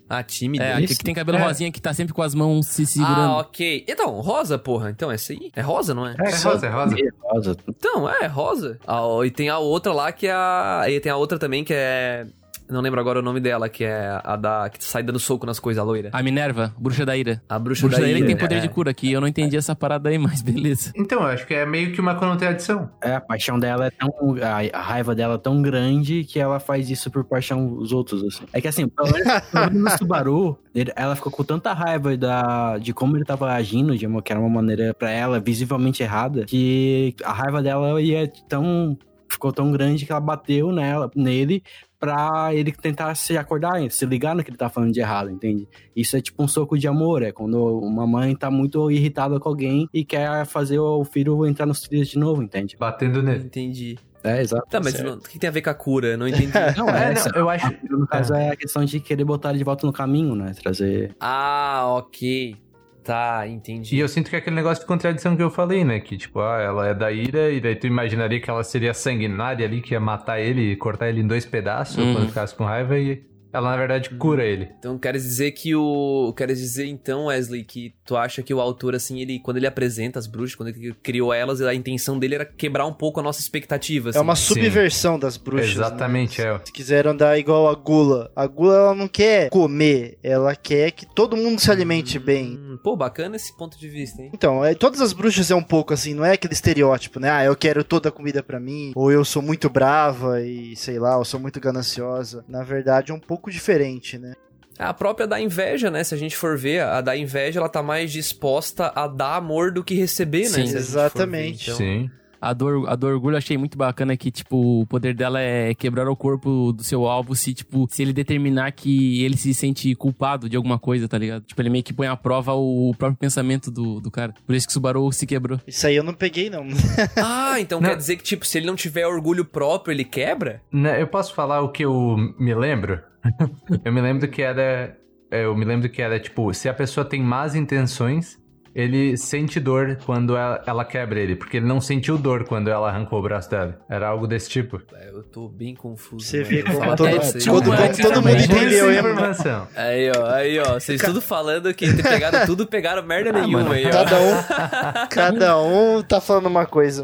Ah, tímida. É, a que, que tem cabelo É. rosinha que tá sempre com as mãos se segurando. Ah, ok. Então, rosa, porra. Então, essa aí? É rosa, não é? É rosa, é rosa. Rosa. Então, é, rosa. Ah, ó, e tem a outra lá que é a... E tem a outra também que é... Não lembro agora o nome dela, que é a da... Que sai dando soco nas coisas, a loira. A Minerva, bruxa da ira. A bruxa, Bruxa da ira que tem Ira, poder é. de cura aqui. Eu não entendi essa parada aí, mas beleza. Então, eu acho que é meio que uma contradição. É, a paixão dela é tão... A, a raiva dela é tão grande que ela faz isso por paixão os outros, assim. É que assim, pelo menos, pelo menos no Subaru, ele- ela ficou com tanta raiva da, de como ele tava agindo, de uma, que era uma maneira pra ela visivelmente errada, que a raiva dela ia tão... Ficou tão grande que ela bateu nela, nele pra ele tentar se acordar, se ligar no que ele tá falando de errado, entende? Isso é tipo um soco de amor, é quando uma mãe tá muito irritada com alguém e quer fazer o filho entrar nos trilhos de novo, entende? Batendo nele. Entendi. É, exato. Tá, mas não- o que tem a ver com a cura? Não entendi. Não, É, é, não, eu acho... no caso é a questão de querer botar ele de volta no caminho, né? Trazer... Ah, ok. Tá, entendi. E eu sinto que é aquele negócio de contradição que eu falei, né? Que, tipo, ah, ela é da ira, e daí tu imaginaria que ela seria sanguinária ali, que ia matar ele e cortar ele em dois pedaços Uhum. quando ficasse com raiva, e ela, na verdade, cura ele. Então, queres dizer que o... Queres dizer, então, Wesley, que tu acha que o autor, assim, ele... Quando ele apresenta as bruxas, quando ele criou elas, a intenção dele era quebrar um pouco a nossa expectativa, assim. É uma Sim. subversão das bruxas. Exatamente, né? é. Eles quiseram dar igual a gula. A gula, ela não quer comer, ela quer que todo mundo se alimente bem. Hum, pô, bacana esse ponto de vista, hein? Então, é, todas as bruxas é um pouco assim, não é aquele estereótipo, né? Ah, eu quero toda a comida pra mim, ou eu sou muito brava e sei lá, eu sou muito gananciosa. Na verdade, é um pouco diferente, né? A própria da inveja, né? Se a gente for ver, a da inveja, ela tá mais disposta a dar amor do que receber, né? Sim. Se a gente for ver, Exatamente. então. Sim. A do, a do orgulho eu achei muito bacana que, tipo, o poder dela é quebrar o corpo do seu alvo se, tipo, se ele determinar que ele se sente culpado de alguma coisa, tá ligado? Tipo, ele meio que põe à prova o próprio pensamento do, do cara. Por isso que o Subaru se quebrou. Isso aí eu não peguei, não. Ah, então Não. quer dizer que, tipo, se ele não tiver orgulho próprio, ele quebra? Né, eu posso falar o que eu me lembro? Eu me lembro que era... Eu me lembro que era, tipo, se a pessoa tem más intenções, ele sente dor quando ela, ela quebra ele, porque ele não sentiu dor quando ela arrancou o braço dela. Era algo desse tipo. Eu tô bem confuso. Você mano. vê Vou como falar todo, pra é, vocês. tipo, todo, é, como cara, todo mundo mas entendeu, Essa hein, mano? informação. Aí, ó, aí, ó. Vocês tudo falando que ter pegado tudo, pegaram merda nenhuma aí, ó. Cada um, cada um tá falando uma coisa.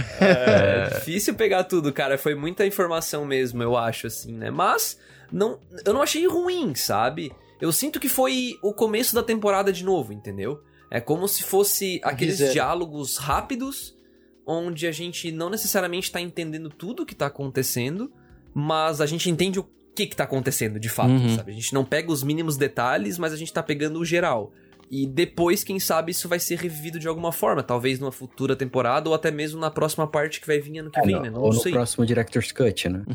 É difícil pegar tudo, cara. Foi muita informação mesmo, eu acho, assim, né? Mas não, eu não achei ruim, sabe? Eu sinto que foi o começo da temporada de novo, entendeu? É como se fosse aqueles Zero. diálogos rápidos, onde a gente não necessariamente tá entendendo tudo que tá acontecendo, mas a gente entende o que que tá acontecendo de fato, Uhum. sabe? A gente não pega os mínimos detalhes, mas a gente tá pegando o geral. E depois, quem sabe, isso vai ser revivido de alguma forma. Talvez numa futura temporada ou até mesmo na próxima parte que vai vir ano que vem, né? Não Ou no sei. próximo Director's Cut, né?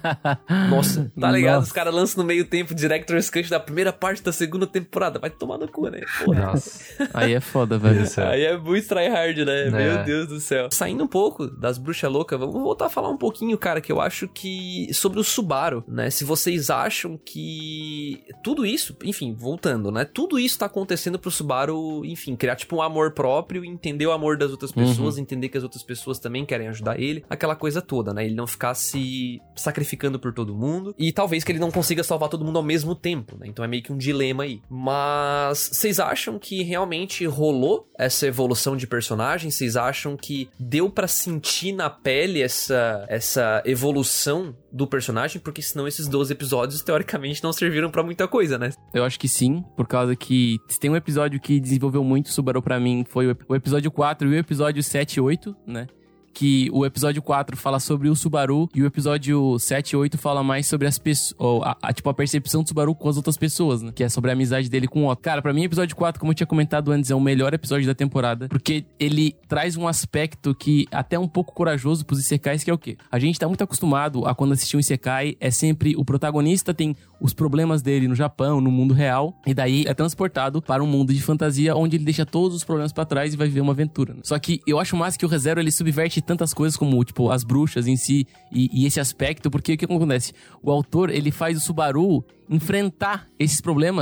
Nossa, tá ligado? Nossa. Os caras lançam no meio tempo Director's Cut da primeira parte da segunda temporada. Vai tomar no cu, né? Porra. Nossa. Aí é foda, velho. Isso é. Aí é muito tryhard, né? É. Meu Deus do céu. Saindo um pouco das bruxas loucas, vamos voltar a falar um pouquinho, cara, que eu acho que... Sobre o Subaru, né? Se vocês acham que... Tudo isso, enfim, voltando, né? Tudo isso tá acontecendo pro Subaru, enfim, criar tipo um amor próprio, entender o amor das outras pessoas, entender que as outras pessoas também querem ajudar ele. Aquela coisa toda, né? Ele não ficar se sacrificando por todo mundo. E talvez que ele não consiga salvar todo mundo ao mesmo tempo, né? Então é meio que um dilema aí. Mas vocês acham que realmente rolou essa evolução de personagem? Vocês acham que deu pra sentir na pele essa, essa evolução do personagem? Porque senão esses doze episódios, teoricamente, não serviram pra muita coisa, né? Eu acho que sim, por causa que se tem um episódio que desenvolveu muito o Subaru pra mim, foi o, o episódio quatro e o episódio sete e oito, né? Que o episódio quatro fala sobre o Subaru e o episódio sete e oito fala mais sobre as pessoas, a, a, tipo, a percepção do Subaru com as outras pessoas, né? Que é sobre a amizade dele com o Otto. Cara, pra mim o episódio quatro, como eu tinha comentado antes, é o melhor episódio da temporada, porque ele traz um aspecto que até é um pouco corajoso pros isekais, que é o quê? A gente tá muito acostumado a quando assistir um isekai, é sempre o protagonista tem os problemas dele no Japão, no mundo real, e daí é transportado para um mundo de fantasia onde ele deixa todos os problemas pra trás e vai viver uma aventura, né? Só que eu acho massa que o ReZero, ele subverte tantas coisas como, tipo, as bruxas em si e, e esse aspecto, porque o que acontece? O autor, ele faz o Subaru enfrentar esses problemas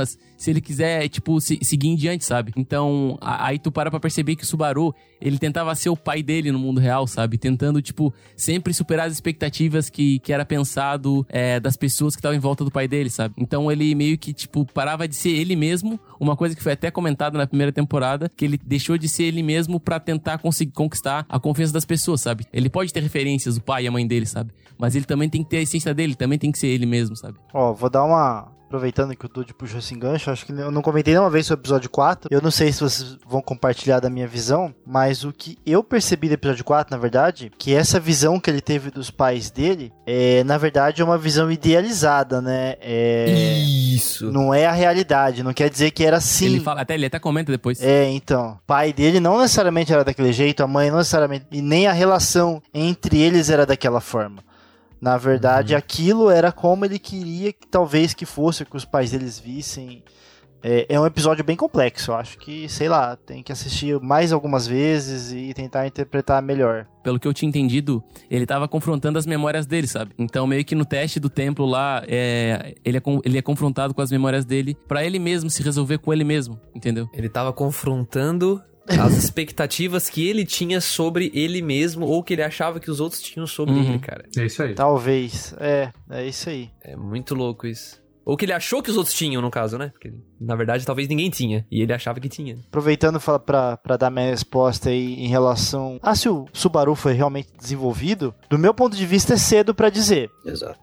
se ele quiser, tipo, se, seguir em diante, sabe? Então, a, aí tu para pra perceber que o Subaru, ele tentava ser o pai dele no mundo real, sabe? Tentando, tipo, sempre superar as expectativas que, que era pensado é, das pessoas que estavam em volta do pai dele, sabe? Então, ele meio que, tipo, parava de ser ele mesmo, uma coisa que foi até comentada na primeira temporada, que ele deixou de ser ele mesmo pra tentar conseguir conquistar a confiança das pessoas, sabe? Ele pode ter referências, o pai e a mãe dele, sabe? Mas ele também tem que ter a essência dele, também tem que ser ele mesmo, sabe? Ó, vou dar uma... Aproveitando que o Dude puxou esse engancho, acho que eu não comentei nenhuma vez sobre o episódio quatro. Eu não sei se vocês vão compartilhar da minha visão, mas o que eu percebi do episódio quatro, na verdade, que essa visão que ele teve dos pais dele, é, na verdade, é uma visão idealizada, né? É, Isso. Não é a realidade, não quer dizer que era assim. Ele fala, até, ele até comenta depois. É, então, o pai dele não necessariamente era daquele jeito, a mãe não necessariamente, e nem a relação entre eles era daquela forma. Na verdade, uhum. aquilo era como ele queria que talvez que fosse, que os pais deles vissem. É, é um episódio bem complexo, eu acho que, sei lá, tem que assistir mais algumas vezes e tentar interpretar melhor. Pelo que eu tinha entendido, ele tava confrontando as memórias dele, sabe? Então, meio que no teste do templo lá, é, ele, é, ele é confrontado com as memórias dele pra ele mesmo se resolver com ele mesmo, entendeu? Ele tava confrontando as expectativas que ele tinha sobre ele mesmo ou que ele achava que os outros tinham sobre Uhum. ele, cara. É isso aí. Talvez, é, é isso aí. É muito louco isso. Ou que ele achou que os outros tinham, no caso, né? Porque, na verdade, talvez ninguém tinha. E ele achava que tinha. Aproveitando pra, pra, pra dar minha resposta aí em relação a se o Subaru foi realmente desenvolvido, do meu ponto de vista é cedo pra dizer. Exato.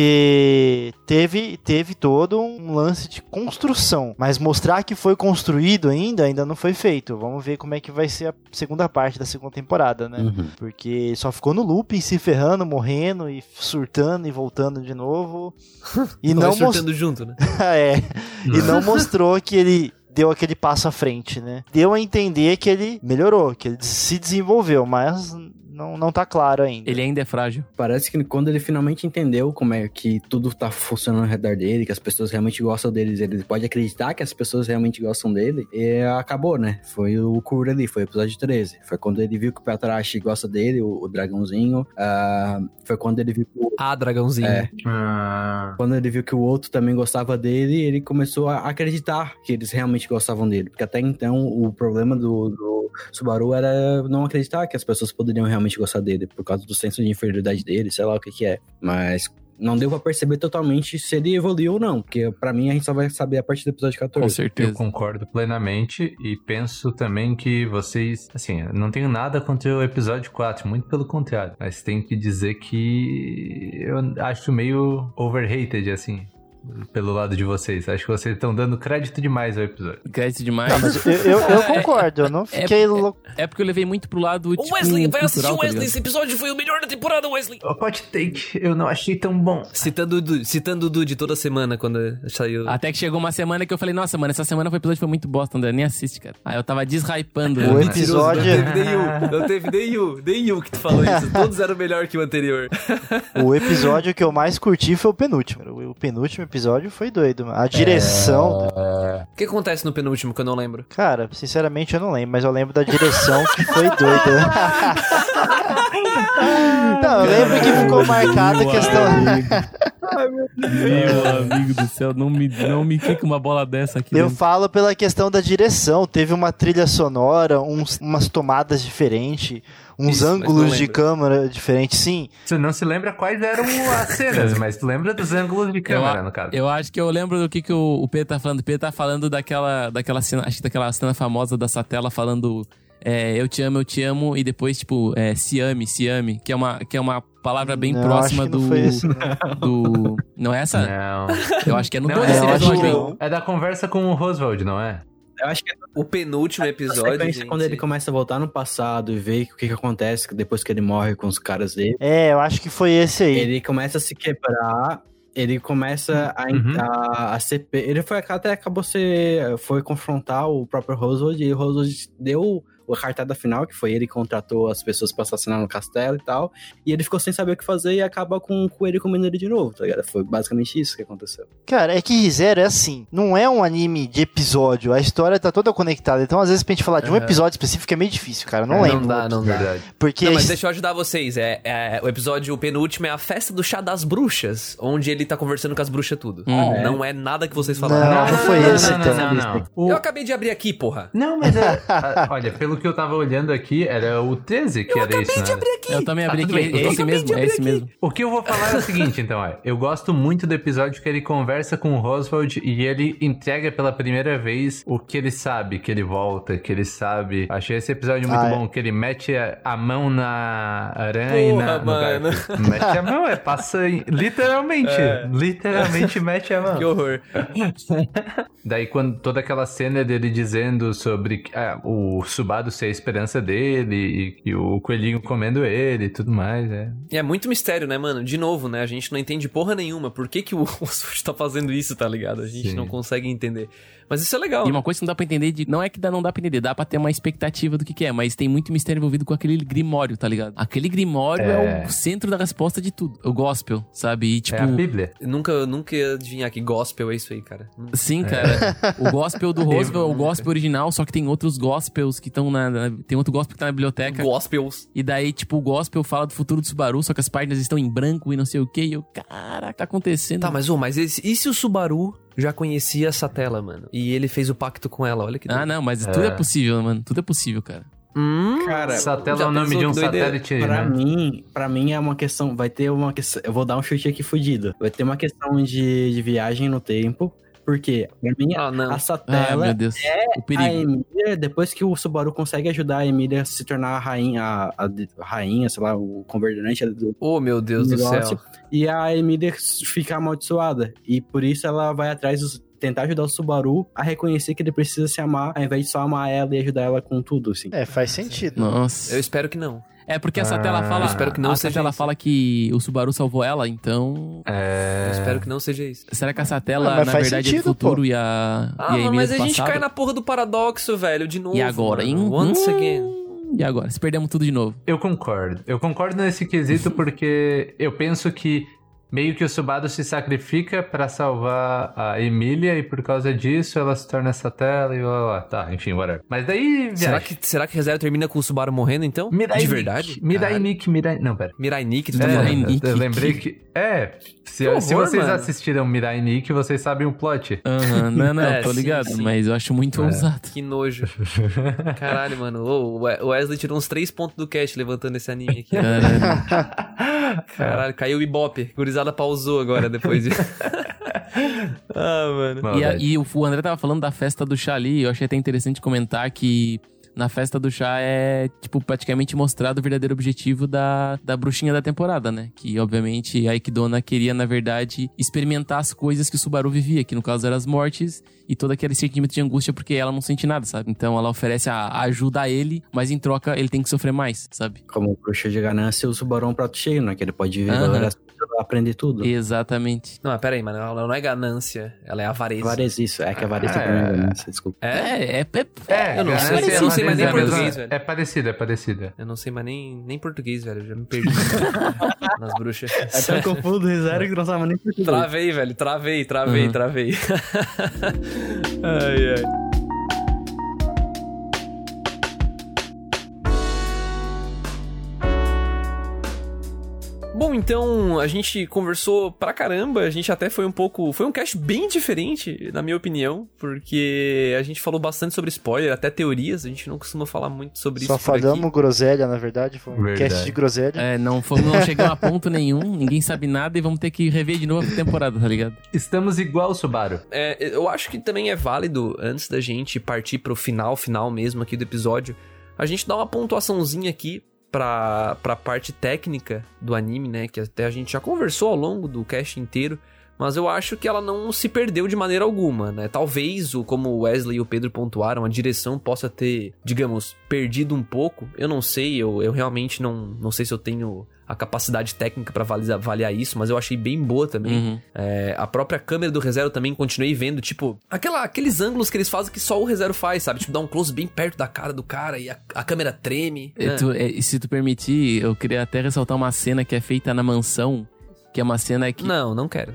Porque teve, teve todo um lance de construção. Mas mostrar que foi construído ainda, ainda não foi feito. Vamos ver como é que vai ser a segunda parte da segunda temporada, né? Uhum. Porque só ficou no looping, se ferrando, morrendo e surtando e voltando de novo. E não mostrou junto, né? é. E não mostrou que ele deu aquele passo à frente, né? Deu a entender que ele melhorou, que ele se desenvolveu, mas não, não tá claro ainda. Ele ainda é frágil. Parece que quando ele finalmente entendeu como é que tudo tá funcionando ao redor dele, que as pessoas realmente gostam dele, ele pode acreditar que as pessoas realmente gostam dele, e acabou, né? Foi o cura ali, foi o episódio treze. Foi quando ele viu que o Patrashi gosta dele, o, o dragãozinho. Uh, foi quando ele viu que o... Ah, dragãozinho. É. Ah, Quando ele viu que o outro também gostava dele, ele começou a acreditar que eles realmente gostavam dele. Porque até então, o problema do, do Subaru era não acreditar que as pessoas poderiam realmente gostar dele, por causa do senso de inferioridade dele, sei lá o que que é. Mas não deu pra perceber totalmente se ele evoluiu ou não, porque pra mim a gente só vai saber a partir do episódio quatorze. Com certeza. eu concordo plenamente e penso também que vocês, assim, eu não tenho nada contra o episódio quatro, muito pelo contrário, mas tenho que dizer que eu acho meio overrated, assim, pelo lado de vocês. Acho que vocês estão dando crédito demais ao episódio. Crédito demais. Não, mas eu, eu, eu concordo, eu não fiquei é, louco. É porque eu levei muito pro lado, tipo, O Wesley, vai assistir cultural, o tá Wesley. ligado? Esse episódio foi o melhor da temporada, Wesley. O Hot Take, eu não achei tão bom. Citando o Du- citando o Dude toda semana quando saiu. Até que chegou uma semana que eu falei, nossa, mano, essa semana o episódio foi muito bosta, André, nem assiste, cara. Aí eu tava deshypando. O né? episódio- Não teve nenhum. Não teve nenhum. Nenhum que tu falou isso. Todos eram melhor que o anterior. O episódio que eu mais curti foi o penúltimo. O, o penúltimo episódio foi doido, mano. A direção... O que acontece no penúltimo que eu não lembro? Cara, sinceramente eu não lembro, mas eu lembro da direção que foi doida. Não, eu lembro que ficou marcada a questão... Meu amigo do céu, não me, não me fica uma bola dessa aqui Eu dentro. falo pela questão da direção. Teve uma trilha sonora, uns, umas tomadas diferentes, uns Isso, mas não ângulos de lembro. câmera diferentes, sim. Você não se lembra quais eram as cenas, mas tu lembra dos ângulos de Eu, câmera, a- no caso. eu acho que eu lembro do que, que o, o Pedro tá falando. O Pedro tá falando daquela, daquela cena, acho que daquela cena famosa da Satela falando é, eu te amo, eu te amo, e depois, tipo, é, se ame, se ame, que é uma, que é uma palavra bem Não, próxima acho que do, não foi esse, não. do... Não é essa? Não. Eu acho que é no Não, todo é, esse eu acho episódio que aí. não. é da conversa com o Roswald, não é? Eu acho que O penúltimo a episódio, sequência, gente. quando ele começa a voltar no passado e ver o que, que acontece depois que ele morre com os caras dele, É, eu acho que foi esse aí. ele começa a se quebrar, ele começa a, Uhum. a, a ser... pe- Ele foi, até acabou ser... Foi confrontar o próprio Roswald e o Roswald deu a cartada final, que foi ele que contratou as pessoas pra assassinar no castelo e tal, e ele ficou sem saber o que fazer e acaba com o coelho comendo ele de novo, tá ligado? Foi basicamente isso que aconteceu. Cara, é que Re:Zero é assim, não é um anime de episódio, a história tá toda conectada, então às vezes pra gente falar de um Uhum. episódio específico é meio difícil, cara, não Não lembro. dá, não dá. Verdade. Porque Não, mas deixa eu ajudar vocês. É, é, o episódio penúltimo é a festa do chá das bruxas, onde ele tá conversando com as bruxas tudo. Hum. Não é nada que vocês Não, falaram. não foi não, esse, não, então. não, não, não. O- Eu acabei de abrir aqui, porra. Não, mas é, a- olha, pelo que eu tava olhando aqui, era o treze que Eu era isso, acabei de né? abrir aqui. Eu também abri tudo aqui, bem. é Eu esse acabei mesmo, de é abrir esse aqui. mesmo. O que eu vou falar é o seguinte, então, é. Eu gosto muito do episódio que ele conversa com o Oswald e ele entrega pela primeira vez o que ele sabe, que ele volta, que ele sabe. Achei esse episódio muito Ah, é. bom, que ele mete a, a mão na aranha e Porra, na, no mano. garfo. Mete a mão, é, passa em, literalmente, literalmente mete a mão. Que horror. Daí quando toda aquela cena dele dizendo sobre ah, o Subaru ser a esperança dele e, e o coelhinho comendo ele e tudo mais, é. E é muito mistério, né, mano? De novo, né? A gente não entende porra nenhuma. Por que que o Oswald tá fazendo isso, tá ligado? A gente Sim. não consegue entender. Mas isso é legal. E uma coisa que não dá pra entender, de, não é que dá, não dá pra entender, dá pra ter uma expectativa do que que é, mas tem muito mistério envolvido com aquele grimório, tá ligado? Aquele grimório é, É. o centro da resposta de tudo. O gospel, sabe? E tipo... É a Bíblia. Eu nunca, nunca ia adivinhar que gospel é isso aí, cara. Não- Sim, cara. O gospel do Roosevelt é o nunca. gospel original, só que tem outros gospels que estão na, na- Tem outro gospel que tá na biblioteca. Gospels. E daí, tipo, o gospel fala do futuro do Subaru, só que as páginas estão em branco e não sei o que. E eu, caraca, tá acontecendo. Tá, mas, ô, mas esse- e se o Subaru já conhecia essa tela, mano? E ele fez o pacto com ela, olha que Ah, doido. não, mas tudo é É. possível, mano. Tudo é possível, cara. Hum, Cara, Satela já é o nome pensou de um que doideira? satélite, Pra né? mim, pra mim é uma questão, vai ter uma questão, eu vou dar um chute aqui fudido. Vai ter uma questão de, de viagem no tempo, porque pra mim Ah, não. a Ah, Satela meu Deus. o a perigo. Emília, depois que o Subaru consegue ajudar a Emília a se tornar a rainha, a, a- a rainha, sei lá, o governante do Oh, meu Deus do negócio, céu. e a Emília fica amaldiçoada. E por isso ela vai atrás dos tentar ajudar o Subaru a reconhecer que ele precisa se amar, ao invés de só amar ela e ajudar ela com tudo, assim. É, faz sentido. Nossa. Eu espero que não. É porque a Ah, Satela fala. eu espero que não a seja Satela isso. fala que o Subaru salvou ela, então. É... Eu espero que não seja isso. Será que a Ah, Satela, mas na faz verdade, é sentido, do futuro pô. e a. Ah, e a Emília mas do a gente passado? cai na porra do paradoxo, velho, de novo. E agora, mano. hein? Once Hum, again. E agora? Se perdemos tudo de novo. Eu concordo. Eu concordo nesse quesito porque eu penso que meio que o Subaru se sacrifica pra salvar a Emília e por causa disso ela se torna essa tela e blá blá blá. Tá, enfim, whatever. Mas daí, Será viagem. que, será que Re:Zero termina com o Subaru morrendo, então? Mirai de Nikki. verdade? Mirai Caralho. Nikki, Mirai... Não, pera. Mirai Nikki, tu tá É, falando? Mirai Nikki. eu lembrei que... É, se, Que se horror, vocês mano. assistiram Mirai Nikki, vocês sabem o plot. Aham, não, não, É, tô sim, ligado, sim. mas eu acho muito É. ousado. Que nojo. Caralho, mano. Ô, o We- o Wesley tirou uns três pontos do cast levantando esse anime aqui. Caralho. Caralho, caiu o Ibope. Gurizada pausou agora depois de... ah, mano. E, a- Maldade. e o, o André tava falando da festa do chá ali, eu achei até interessante comentar que na festa do chá é, tipo, praticamente mostrado o verdadeiro objetivo da, da bruxinha da temporada, né? Que, obviamente, a Ikidona queria, na verdade, experimentar as coisas que o Subaru vivia, que no caso eram as mortes e todo aquele sentimento de angústia porque ela não sente nada, sabe? Então ela oferece a, a ajuda a ele, mas em troca ele tem que sofrer mais, sabe? Como bruxa de ganância, o Subaru é um prato cheio, né? Que ele pode viver Aham. várias coisas, aprender tudo. Exatamente. Não, mas pera aí, mano. Ela não é ganância. Ela é avareza. Avareza, isso. É que a avareza Ah, pra mim é é. ganância, desculpa. É? É, é, é, É, eu não sei, ganância eu não sei mais nem é a mesma- português, velho. É parecida, é parecida. Eu não sei mais nem, nem português, velho. Eu já me perdi nas bruxas. É tão confuso, zero que não sabe nem português. Travei, velho. Travei, travei, Uhum. travei. ai, ai. Bom, então a gente conversou pra caramba, a gente até foi um pouco... Foi um cast bem diferente, na minha opinião, porque a gente falou bastante sobre spoiler, até teorias, a gente não costuma falar muito sobre Só isso por aqui. falamos groselha, na verdade. Foi um Verdade. cast de groselha. É, não, fomos, não chegamos a ponto nenhum, ninguém sabe nada e vamos ter que rever de novo a temporada, tá ligado? Estamos igual o Subaru. É, eu acho que também é válido, antes da gente partir pro final, final mesmo aqui do episódio, a gente dar uma pontuaçãozinha aqui pra, pra parte técnica do anime, né? Que até a gente já conversou ao longo do cast inteiro, mas eu acho que ela não se perdeu de maneira alguma, né? Talvez, o, como o Wesley e o Pedro pontuaram, a direção possa ter, digamos, perdido um pouco. Eu não sei, eu, eu realmente não, não sei se eu tenho a capacidade técnica pra avaliar, avaliar isso, mas eu achei bem boa também. Uhum. É, a própria câmera do ReZero também continuei vendo, tipo, aquela, aqueles ângulos que eles fazem que só o ReZero faz, sabe? Tipo, dá um close bem perto da cara do cara e a, a câmera treme. E, tu, e se tu permitir, eu queria até ressaltar uma cena que é feita na mansão, que é uma cena que... Não, não quero.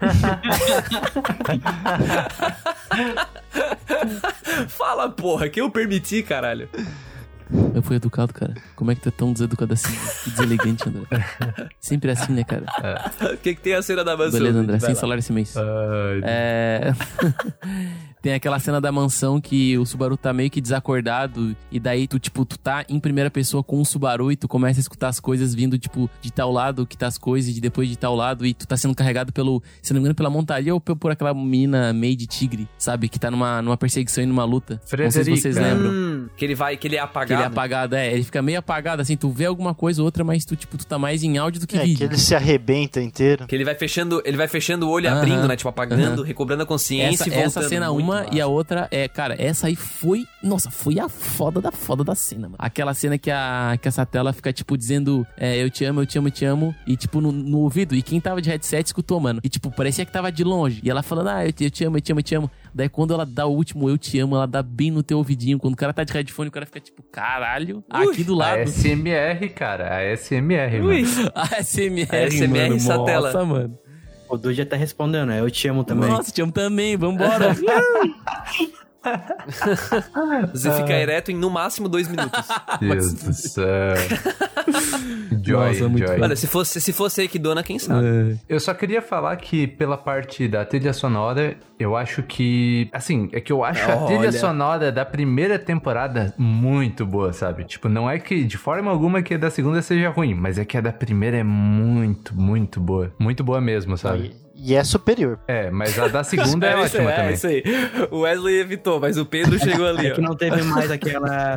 Fala, porra, que eu permiti, caralho. Eu fui educado, cara. Como é que tu é tão deseducado assim? Que deselegante, André. Sempre assim, né, cara? O que que tem a cena da mansão? Beleza, André. Sem salário esse mês. Ai, é... Tem aquela cena da mansão que o Subaru tá meio que desacordado e daí tu, tipo, tu tá em primeira pessoa com o Subaru e tu começa a escutar as coisas vindo, tipo, de tal lado que tá as coisas e depois de tal lado e tu tá sendo carregado pelo, se não me engano, pela montaria ou por aquela menina meio de tigre, sabe? Que tá numa, numa perseguição e numa luta. Frederica. Não sei se vocês lembram. Hum, que ele vai, que ele é apagado. Que ele é apagado, é. Ele fica meio apagado, assim, tu vê alguma coisa ou outra, mas tu, tipo, tu tá mais em áudio do que é, vídeo. que ele se arrebenta inteiro. Que ele vai fechando, ele vai fechando o olho e uh-huh. abrindo, né? Tipo, apagando, uh-huh. recobrando a consciência essa, e voltando. Essa cena uma massa. E a outra é, cara, essa aí foi... Nossa, foi a foda da foda da cena, mano. Aquela cena que a, que a Satella fica, tipo, dizendo é, eu te amo, eu te amo, eu te amo. E, tipo, no, no ouvido. E quem tava de headset escutou, mano. E, tipo, parecia que tava de longe. E ela falando, ah, eu te, eu te amo, eu te amo, eu te amo. Daí, quando ela dá o último eu te amo, ela dá bem no teu ouvidinho. Quando o cara tá de headphone, o cara fica, tipo, caralho, Ui, aqui do lado. A S M R, cara. A S M R, Ui. mano. A S M R, a S M R mano. Satella. Nossa, mano. O Dude já tá respondendo, né? Eu te amo também. Nossa, te amo também, vambora. Você fica ereto em no máximo dois minutos. Deus do céu. Joy, Nossa, muito Joy. Olha, se fosse, se fosse Eikidona, quem sabe? É. Eu só queria falar que pela parte da trilha sonora, eu acho que... Assim, é que eu acho a trilha Olha. sonora da primeira temporada muito boa, sabe? Tipo, não é que de forma alguma que a da segunda seja ruim, mas é que a da primeira é muito, muito boa. Muito boa mesmo, sabe? E é superior. É, mas a da segunda é, É isso ótima aí, também. É isso aí. O Wesley evitou, mas o Pedro chegou ali, É ó. que não teve mais aquela...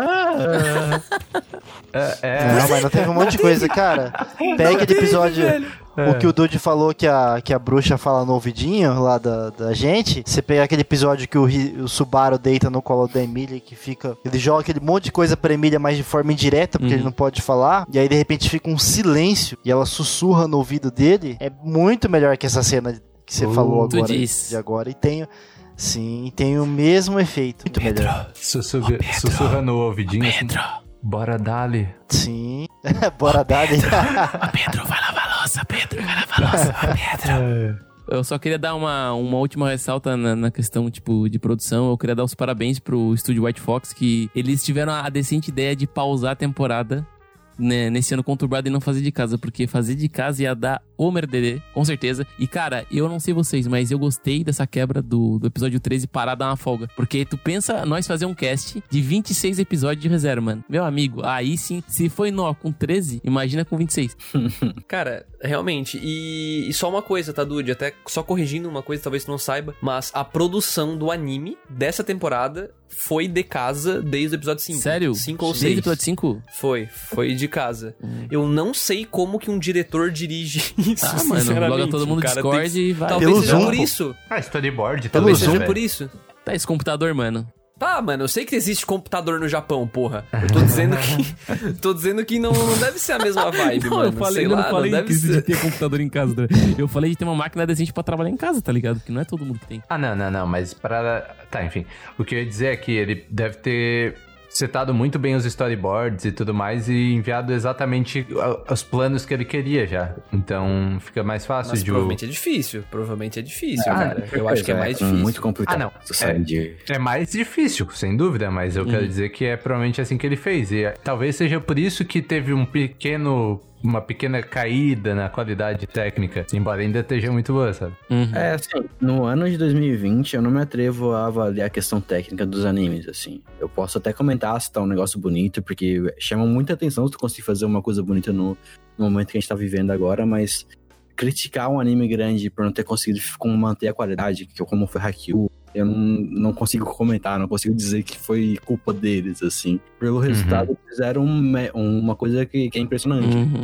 É, é. Não, mas não teve um monte de coisa, cara. Pega aquele episódio, É. o que o Dude falou que a, que a bruxa fala no ouvidinho lá da, da gente. Você pega aquele episódio que o, Ri- o Subaru deita no colo da Emília, que fica... Ele joga aquele monte de coisa pra Emília, mas de forma indireta, porque Uhum. ele não pode falar. E aí, de repente, fica um silêncio e ela sussurra no ouvido dele. É muito melhor que essa cena que você Uh, falou tu agora, diz. de agora. E tem... Sim, tem o mesmo efeito. Muito melhor. Sussurra, sussurra no ouvidinho assim. Bora dali. Sim. Bora dar. Pedro, vai lavar a louça, Pedro, vai lavar a louça, Pedro. Eu só queria dar uma, uma última ressalta na, na questão, tipo, de produção. Eu queria dar os parabéns pro estúdio White Fox, que eles tiveram a decente ideia de pausar a temporada, né, nesse ano conturbado e não fazer de casa, porque fazer de casa ia dar o merdedê, com certeza. E, cara, eu não sei vocês, mas eu gostei dessa quebra do, do episódio treze parar dar uma folga. Porque tu pensa nós fazer um cast de vinte e seis episódios de reserva, mano. Meu amigo, aí sim, se foi nó com treze, imagina com vinte e seis. Cara, realmente, e, e só uma coisa, tá, Dude? Até só corrigindo uma coisa, talvez tu não saiba, mas a produção do anime dessa temporada foi de casa desde o episódio cinco. Sério? cinco ou Desde seis. o episódio cinco? Foi, foi de casa. Eu não sei como que um diretor dirige isso, Ah, mano, sinceramente. loga todo mundo O no cara Discord tem- e vai. Talvez Pelo seja Zoom, por pô. isso. Ah, storyboard Pelo talvez Zoom. Seja seja por isso. Tá, esse computador, mano. Tá, mano, eu sei que existe computador no Japão, porra. Eu tô dizendo que. tô dizendo que não, não deve ser a mesma vibe, Não, mano. eu falei, sei eu lá, não falei não que deve existe ser. ter computador em casa. né? Eu falei de ter uma máquina decente pra trabalhar em casa, tá ligado? Porque não é todo mundo que tem. Ah, não, não, não, mas para... Tá, enfim. O que eu ia dizer é que ele deve ter setado muito bem os storyboards e tudo mais e enviado exatamente a- os planos que ele queria já. Então fica mais fácil Mas de... provavelmente é difícil. Provavelmente é difícil, Ah, cara. Eu acho que é mais difícil. Muito complicado. Ah, não. Sair de... É mais difícil, sem dúvida, mas eu quero dizer que é provavelmente assim que ele fez. E é- talvez seja por isso que teve um pequeno... uma pequena caída na qualidade técnica, embora ainda esteja muito boa, sabe? Uhum. É, assim, no ano de dois mil e vinte, eu não me atrevo a avaliar a questão técnica dos animes, assim. Eu posso até comentar se tá um negócio bonito, porque chama muita atenção se tu conseguir fazer uma coisa bonita no, no momento que a gente tá vivendo agora, mas criticar um anime grande por não ter conseguido como manter a qualidade, que como foi Haikyuu, eu não, não consigo comentar, não consigo dizer que foi culpa deles, assim. Pelo resultado, fizeram um, uma coisa que, que é impressionante. Uhum.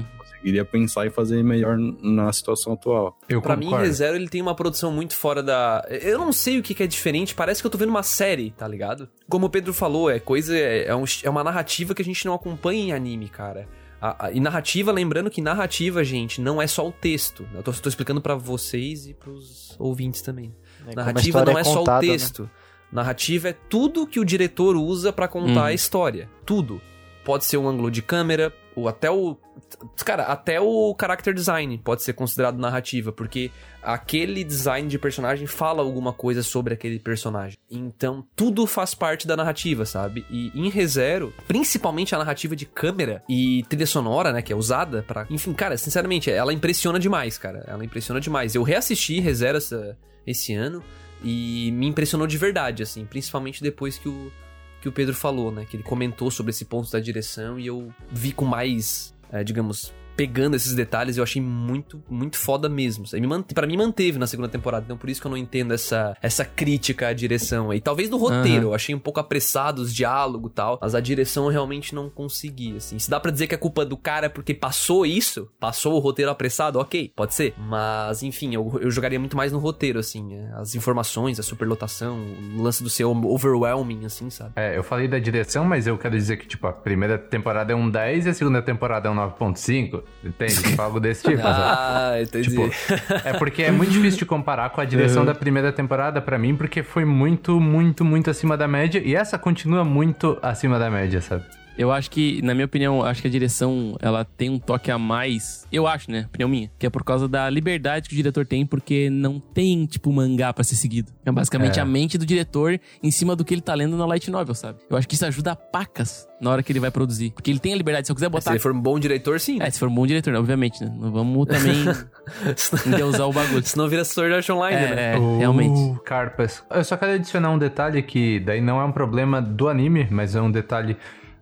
conseguiria pensar e fazer melhor na situação atual. Eu Pra concordo. mim, ReZero, ele tem uma produção muito fora da... Eu não sei o que que é diferente, parece que eu tô vendo uma série, tá ligado? Como o Pedro falou, é coisa... É, um, é uma narrativa que a gente não acompanha em anime, cara. A, a, e narrativa, lembrando que narrativa, gente, não é só o texto. Eu tô, tô explicando pra vocês e pros ouvintes também. É, Narrativa não é, é só contada, o texto. Né? Narrativa é tudo que o diretor usa pra contar Uhum. a história. Tudo. Pode ser um ângulo de câmera, ou até o... Cara, até o character design pode ser considerado narrativa, porque aquele design de personagem fala alguma coisa sobre aquele personagem. Então, tudo faz parte da narrativa, sabe? E em ReZero, principalmente a narrativa de câmera e trilha sonora, né, que é usada pra... Enfim, cara, sinceramente, ela impressiona demais, cara. Ela impressiona demais. Eu reassisti ReZero essa, esse ano e me impressionou de verdade, assim, principalmente depois que o... que o Pedro falou, né? Que ele comentou sobre esse ponto da direção e eu vi com mais, é, digamos, pegando esses detalhes, eu achei muito, muito foda mesmo. Me mante- pra mim, manteve na segunda temporada, então por isso que eu não entendo essa, essa crítica à direção aí. Talvez no roteiro, Uhum. eu achei um pouco apressado os diálogos e tal, mas a direção eu realmente não consegui, assim. Se dá pra dizer que é culpa do cara porque passou isso, passou o roteiro apressado, ok, pode ser. Mas, enfim, eu, eu jogaria muito mais no roteiro, assim, é, as informações, a superlotação, o lance do ser overwhelming, assim, sabe? É, eu falei da direção, mas eu quero dizer que, tipo, a primeira temporada é um dez e a segunda temporada é um nove ponto cinco. Entende? Tipo, algo desse tipo, sabe? Ah, entendi. Tipo, é porque é muito difícil de comparar com a direção da primeira temporada pra mim, porque foi muito, muito, muito acima da média. E essa continua muito acima da média, sabe? Eu acho que, na minha opinião, acho que a direção, ela tem um toque a mais, eu acho, né, opinião minha, que é por causa da liberdade que o diretor tem, porque não tem, tipo, mangá pra ser seguido. É basicamente É. a mente do diretor em cima do que ele tá lendo na light novel, sabe? Eu acho que isso ajuda pacas na hora que ele vai produzir. Porque ele tem a liberdade, se eu quiser Se botar... ele for um bom diretor, sim. É, se for um bom diretor, né? Obviamente, né? Não vamos também endeusar o bagulho. Senão vira Sword Art Online, né? É, é, realmente. Uh, Carpas. Eu só quero adicionar um detalhe que daí não é um problema do anime, mas é um detalhe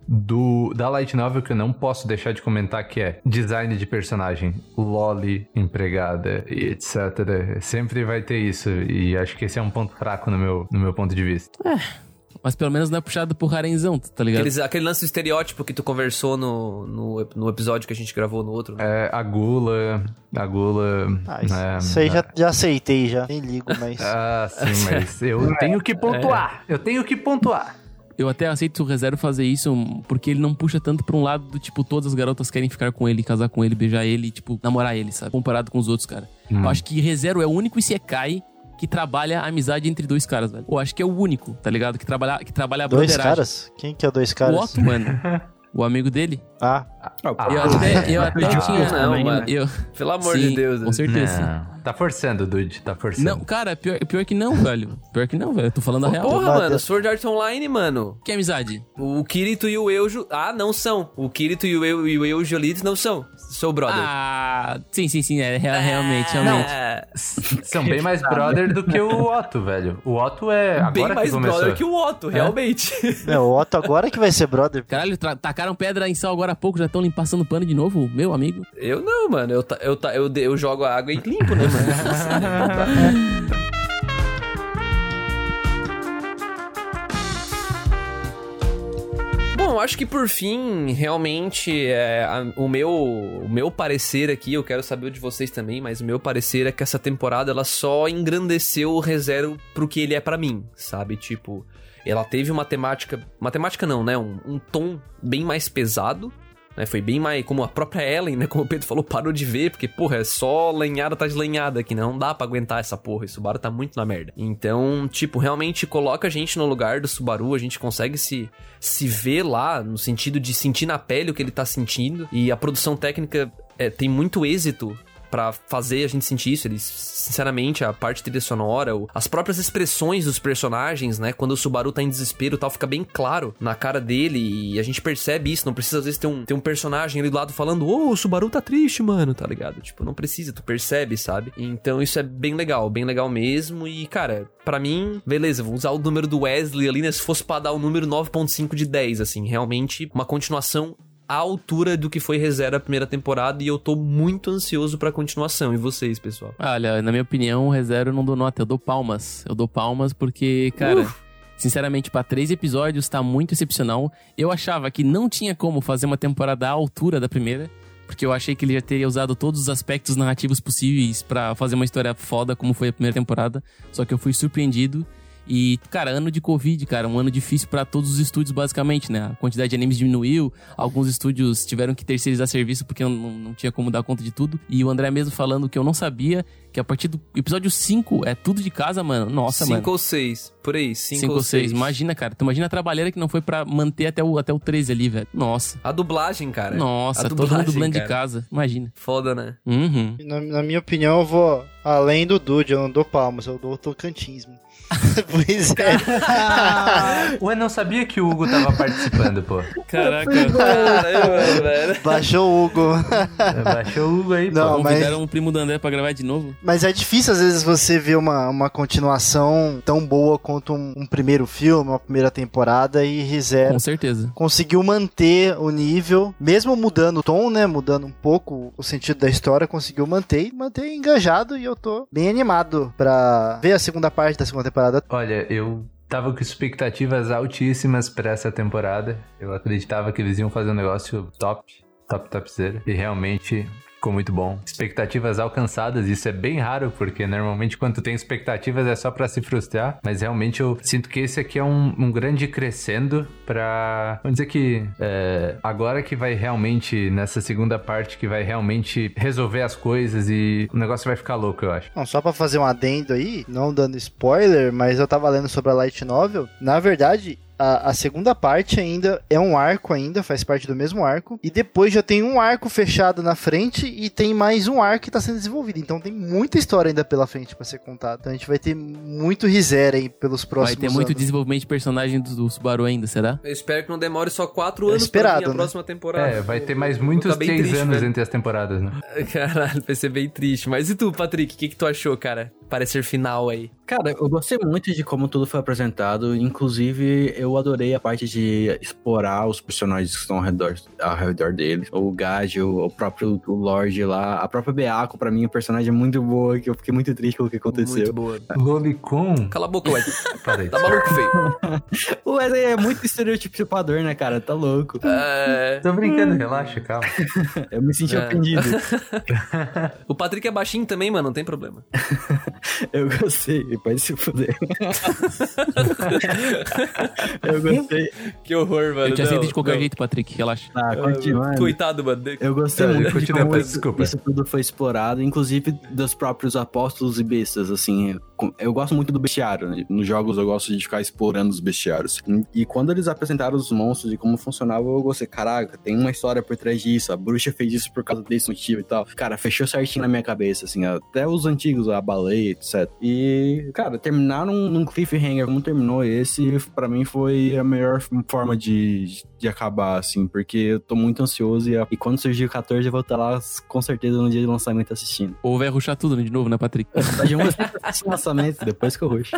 do da light novel que eu não posso deixar de comentar, que é design de personagem, loli, empregada e etcétera. Sempre vai ter isso e acho que esse é um ponto fraco no meu, no meu ponto de vista. Mas pelo menos não é puxado por harenzão, tá ligado? Aqueles, aquele lance do estereótipo que tu conversou no, no, no episódio que a gente gravou no outro. Né? É, a gula, a gula... Ah, isso, é, isso aí já, já aceitei, já. Nem ligo, mas... Ah, sim, mas eu tenho que pontuar. Eu tenho que pontuar. Eu até aceito o ReZero fazer isso porque ele não puxa tanto pra um lado do tipo, todas as garotas querem ficar com ele, casar com ele, beijar ele, tipo, namorar ele, sabe? Comparado com os outros, cara. Hum. Eu acho que ReZero é o único Isekai que trabalha a amizade entre dois caras, velho. Eu acho que é o único, tá ligado? Que trabalha, que trabalha a Dois broderagem. caras? Quem que é dois caras? O Otto, mano. O amigo dele. Ah, Ah, Eu até, eu até Ah, tinha... não, eu- mano. eu, Pelo amor sim, de Deus. com certeza. Não, tá forçando, Dude, tá forçando. Não, cara, pior, pior que não, velho. Pior que não, velho. Eu tô falando a real. Porra, Nada. mano, Sword Art Online, mano. Que amizade? O Kirito e o Eujo... Ah, não são. O Kirito e o, Eu, e o Eujo Elite não são. Sou brother. Ah, sim, sim, sim. É, real- realmente, realmente. É, São bem mais brother do que o Otto, velho. O Otto é agora bem que mais começou. brother que o Otto, realmente. não, o Otto agora que vai ser brother. Caralho, tra- tacaram pedra em sal agora há pouco, já estão passando pano de novo, meu amigo. Eu não, mano. Eu, ta- eu, ta- eu, de- eu jogo a água e limpo, né, mano? Bom, acho que por fim, realmente, é, a- o, meu, o meu parecer aqui, eu quero saber o de vocês também, mas o meu parecer é que essa temporada, ela só engrandeceu o ReZero pro que ele é pra mim, sabe? Tipo, ela teve uma temática... Uma temática não, né? Um, um tom bem mais pesado, né? Foi bem mais... Como a própria Ellen, né? Como o Pedro falou, parou de ver, porque, porra, é só lenhada atrás de lenhada aqui, né? Não dá pra aguentar essa porra, e o Subaru tá muito na merda. Então, tipo, realmente coloca a gente no lugar do Subaru, a gente consegue se, se ver lá, no sentido de sentir na pele o que ele tá sentindo, e a produção técnica é, tem muito êxito pra fazer a gente sentir isso. Eles, sinceramente, a parte trilha sonora, o- as próprias expressões dos personagens, né? Quando o Subaru tá em desespero e tal, fica bem claro na cara dele e a gente percebe isso. Não precisa, às vezes, ter um, ter um personagem ali do lado falando, ô, o Subaru tá triste, mano, tá ligado? Tipo, não precisa, tu percebe, sabe? Então isso é bem legal, bem legal mesmo. E, cara, pra mim, beleza, vou usar o número do Wesley ali, né? Se fosse pra dar o número nove ponto cinco de dez, assim, realmente uma continuação à altura do que foi ReZero a primeira temporada, e eu tô muito ansioso pra continuação. E vocês, pessoal? Olha, na minha opinião, o ReZero eu não dou nota, eu dou palmas. Eu dou palmas porque, cara, Uh. sinceramente, pra três episódios tá muito excepcional. Eu achava que não tinha como fazer uma temporada à altura da primeira, porque eu achei que ele já teria usado todos os aspectos narrativos possíveis pra fazer uma história foda, como foi a primeira temporada. Só que eu fui surpreendido. E, cara, ano de Covid, cara, um ano difícil pra todos os estúdios, basicamente, né? A quantidade de animes diminuiu, alguns estúdios tiveram que terceirizar serviço porque não, não tinha como dar conta de tudo. E o André mesmo falando que eu não sabia, que a partir do episódio cinco é tudo de casa, mano. Nossa, cinco mano. cinco ou seis, por aí, cinco ou seis. Imagina, cara, tu imagina a trabalheira que não foi pra manter até o, até o treze ali, velho. Nossa. A dublagem, cara. Nossa, a todo mundo dublando cara. de casa, imagina. Foda, né? Uhum. Na, na minha opinião, eu vou além do Dude, eu não dou palmas, eu dou Tocantins, mano. Pois é. Ué, não sabia que o Hugo tava participando, pô. Caraca. Caramba, velho. Baixou o Hugo. Baixou o Hugo aí, pô. Não, mas, Convidaram o primo do André pra gravar de novo. mas é difícil às vezes você ver uma, uma continuação tão boa quanto um, um primeiro filme, uma primeira temporada, e ReZero Com certeza. conseguiu manter o nível, mesmo mudando o tom, né, mudando um pouco o sentido da história, conseguiu manter e manter engajado, e eu tô bem animado pra ver a segunda parte da segunda temporada. Olha, eu tava com expectativas altíssimas pra essa temporada. Eu acreditava que eles iam fazer um negócio top, top, topzera. E realmente ficou muito bom. Expectativas alcançadas, isso é bem raro, porque normalmente quando tu tem expectativas é só pra se frustrar. Mas realmente eu sinto que esse aqui é um, um grande crescendo pra... Vamos dizer que é, agora que vai realmente, nessa segunda parte, que vai realmente resolver as coisas e o negócio vai ficar louco, eu acho. Não, só pra fazer um adendo aí, não dando spoiler, mas eu tava lendo sobre a Light Novel. Na verdade, a, a segunda parte ainda é um arco ainda, faz parte do mesmo arco. E depois já tem um arco fechado na frente e tem mais um arco que tá sendo desenvolvido. Então tem muita história ainda pela frente pra ser contada. Então a gente vai ter muito ReZero aí pelos próximos Vai ter muito anos. desenvolvimento de personagem do, do Subaru ainda, será? Eu espero que não demore só quatro É anos esperado, pra vir a né? próxima temporada. É, vai ter mais Eu vou muitos ficar bem três triste, anos velho. entre as temporadas, né? Caralho, vai ser bem triste. Mas e tu, Patrick, o que, que tu achou, cara? Parecer final aí. Cara, eu gostei muito de como tudo foi apresentado. Inclusive, eu adorei a parte de explorar os personagens que estão ao redor, ao redor deles. O Gage, o próprio o Lorde lá. A própria Beako, pra mim, é um personagem muito boa, que eu fiquei muito triste com o que aconteceu. Muito boa. Lolicon? Cala a boca, Wesley. Parei. Tá maluco, feio. O Wesley é muito estereotipador, né, cara? Tá louco. É... Tô brincando, relaxa, calma. Eu me senti É. ofendido. O Patrick é baixinho também, mano, não tem problema. Eu gostei, pode se fuder. Eu gostei. Que horror, mano. Eu te aceito Não, de qualquer não. jeito, Patrick, relaxa. Tá, continuando. Coitado, mano. Eu gostei Tá, muito de continua, como peço isso, desculpa. isso tudo foi explorado, inclusive dos próprios apóstolos e bestas, assim. Eu gosto muito do bestiário, né? Nos jogos eu gosto de ficar explorando os bestiários. E quando eles apresentaram os monstros e como funcionava, eu gostei. Caraca, tem uma história por trás disso, a bruxa fez isso por causa desse motivo e tal. Cara, fechou certinho na minha cabeça, assim, até os antigos, a baleia, etcétera. E, cara, terminar num, num cliffhanger como terminou esse, pra mim foi a melhor forma de, de acabar, assim, porque eu tô muito ansioso e, e quando surgir o quatorze eu vou estar lá, com certeza, no dia de lançamento assistindo. Ou vai rushar tudo de novo, né, Patrick? Tá de um lançamento, depois que eu ruxo.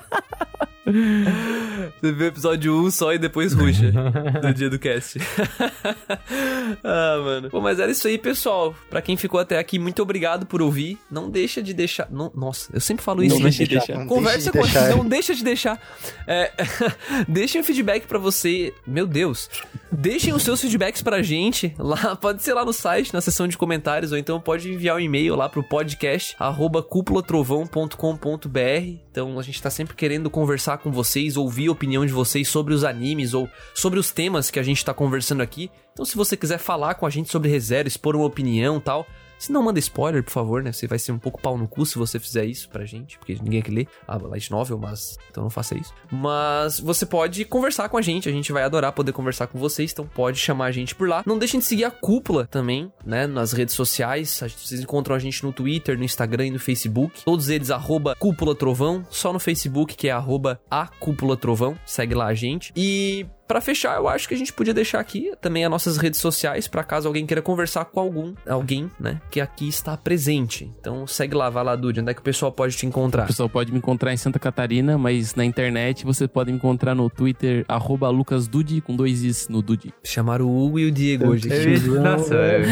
Você vê o episódio um só e depois ruxa do dia do cast. Ah, mano. Bom, mas era isso aí, pessoal. Pra quem ficou até aqui, muito obrigado por ouvir. Não deixa de deixar... Não, nossa, eu sempre falo isso. Não né? deixa de deixar. Não Conversa deixa com de a gente, deixar. não deixa de deixar. É, deixem um feedback pra você. Meu Deus. Deixem os seus feedbacks pra gente. Lá, pode ser lá no site, na seção de comentários, ou então pode enviar um e-mail lá pro podcast arroba cúpulatrovão ponto com ponto b r. Então a gente tá sempre querendo conversar com vocês, ouvir a opinião de vocês sobre os animes ou sobre os temas que a gente tá conversando aqui. Então se você quiser falar com a gente sobre ReZero, expor uma opinião e tal... Se não manda spoiler, por favor, né? Você vai ser um pouco pau no cu se você fizer isso pra gente, porque ninguém quer ler a Light Novel, mas... Então não faça isso. Mas você pode conversar com a gente, a gente vai adorar poder conversar com vocês, então pode chamar a gente por lá. Não deixem de seguir a Cúpula também, né? Nas redes sociais, vocês encontram a gente no Twitter, no Instagram e no Facebook. Todos eles, arroba Cúpula Trovão, só no Facebook, que é arroba a Cúpula Trovão. Segue lá a gente. E... Pra fechar, eu acho que a gente podia deixar aqui também as nossas redes sociais, pra caso alguém queira conversar com algum, alguém, né, que aqui está presente. Então segue lá, vai lá, Dude, onde é que o pessoal pode te encontrar? O pessoal pode me encontrar em Santa Catarina, mas na internet você pode me encontrar no Twitter, arroba lucasdude, com dois is no Dude. Chamaram o Hugo e o Diego hoje. Nossa, velho.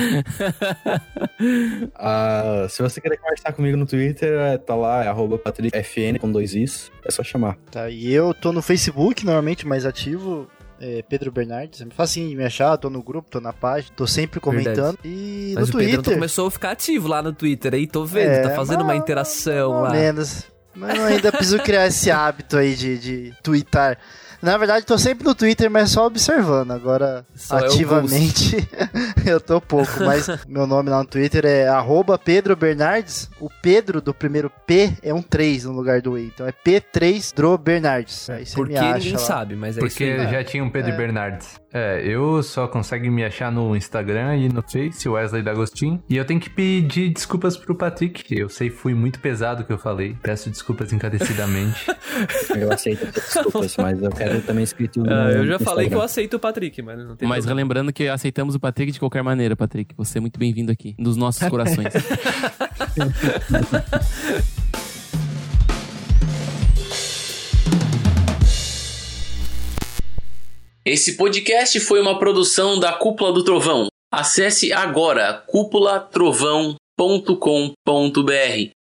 Ah, se você querer conversar comigo no Twitter, é, tá lá, é arroba patrickfn com dois is, é só chamar. Tá, e eu tô no Facebook, normalmente mais ativo. é, Pedro Bernardes. É facinho de me achar, tô no grupo, tô na página, tô sempre comentando. Verdade. E Mas no o Pedro Twitter... começou a ficar ativo lá no Twitter aí, tô vendo, É, tá fazendo mas- uma interação mais ou lá. menos. Mas eu ainda preciso criar esse hábito aí de, de twittar. Na verdade, tô sempre no Twitter, mas só observando. Agora, Só é o ativamente, eu tô pouco. Mas meu nome lá no Twitter é arroba Pedro Bernardes. O Pedro do primeiro P é um três no lugar do E. Então é P três Dro Bernardes. Aí você Porque me acha ninguém lá. sabe, mas é Porque isso aí. já tinha um Pedro É. Bernardes. É, eu só consigo me achar no Instagram e no Face, Wesley D'Agostin. E eu tenho que pedir desculpas pro Patrick. Eu sei, fui muito pesado o que eu falei. Peço desculpas encarecidamente. Eu aceito as desculpas, mas eu quero também escrito no Ah, eu já no falei que eu Instagram. aceito o Patrick, mas não tem Mas problema. relembrando que aceitamos o Patrick de qualquer maneira, Patrick. Você é muito bem-vindo aqui, nos nossos corações. Esse podcast foi uma produção da Cúpula do Trovão. Acesse agora cúpula trovão ponto com ponto br.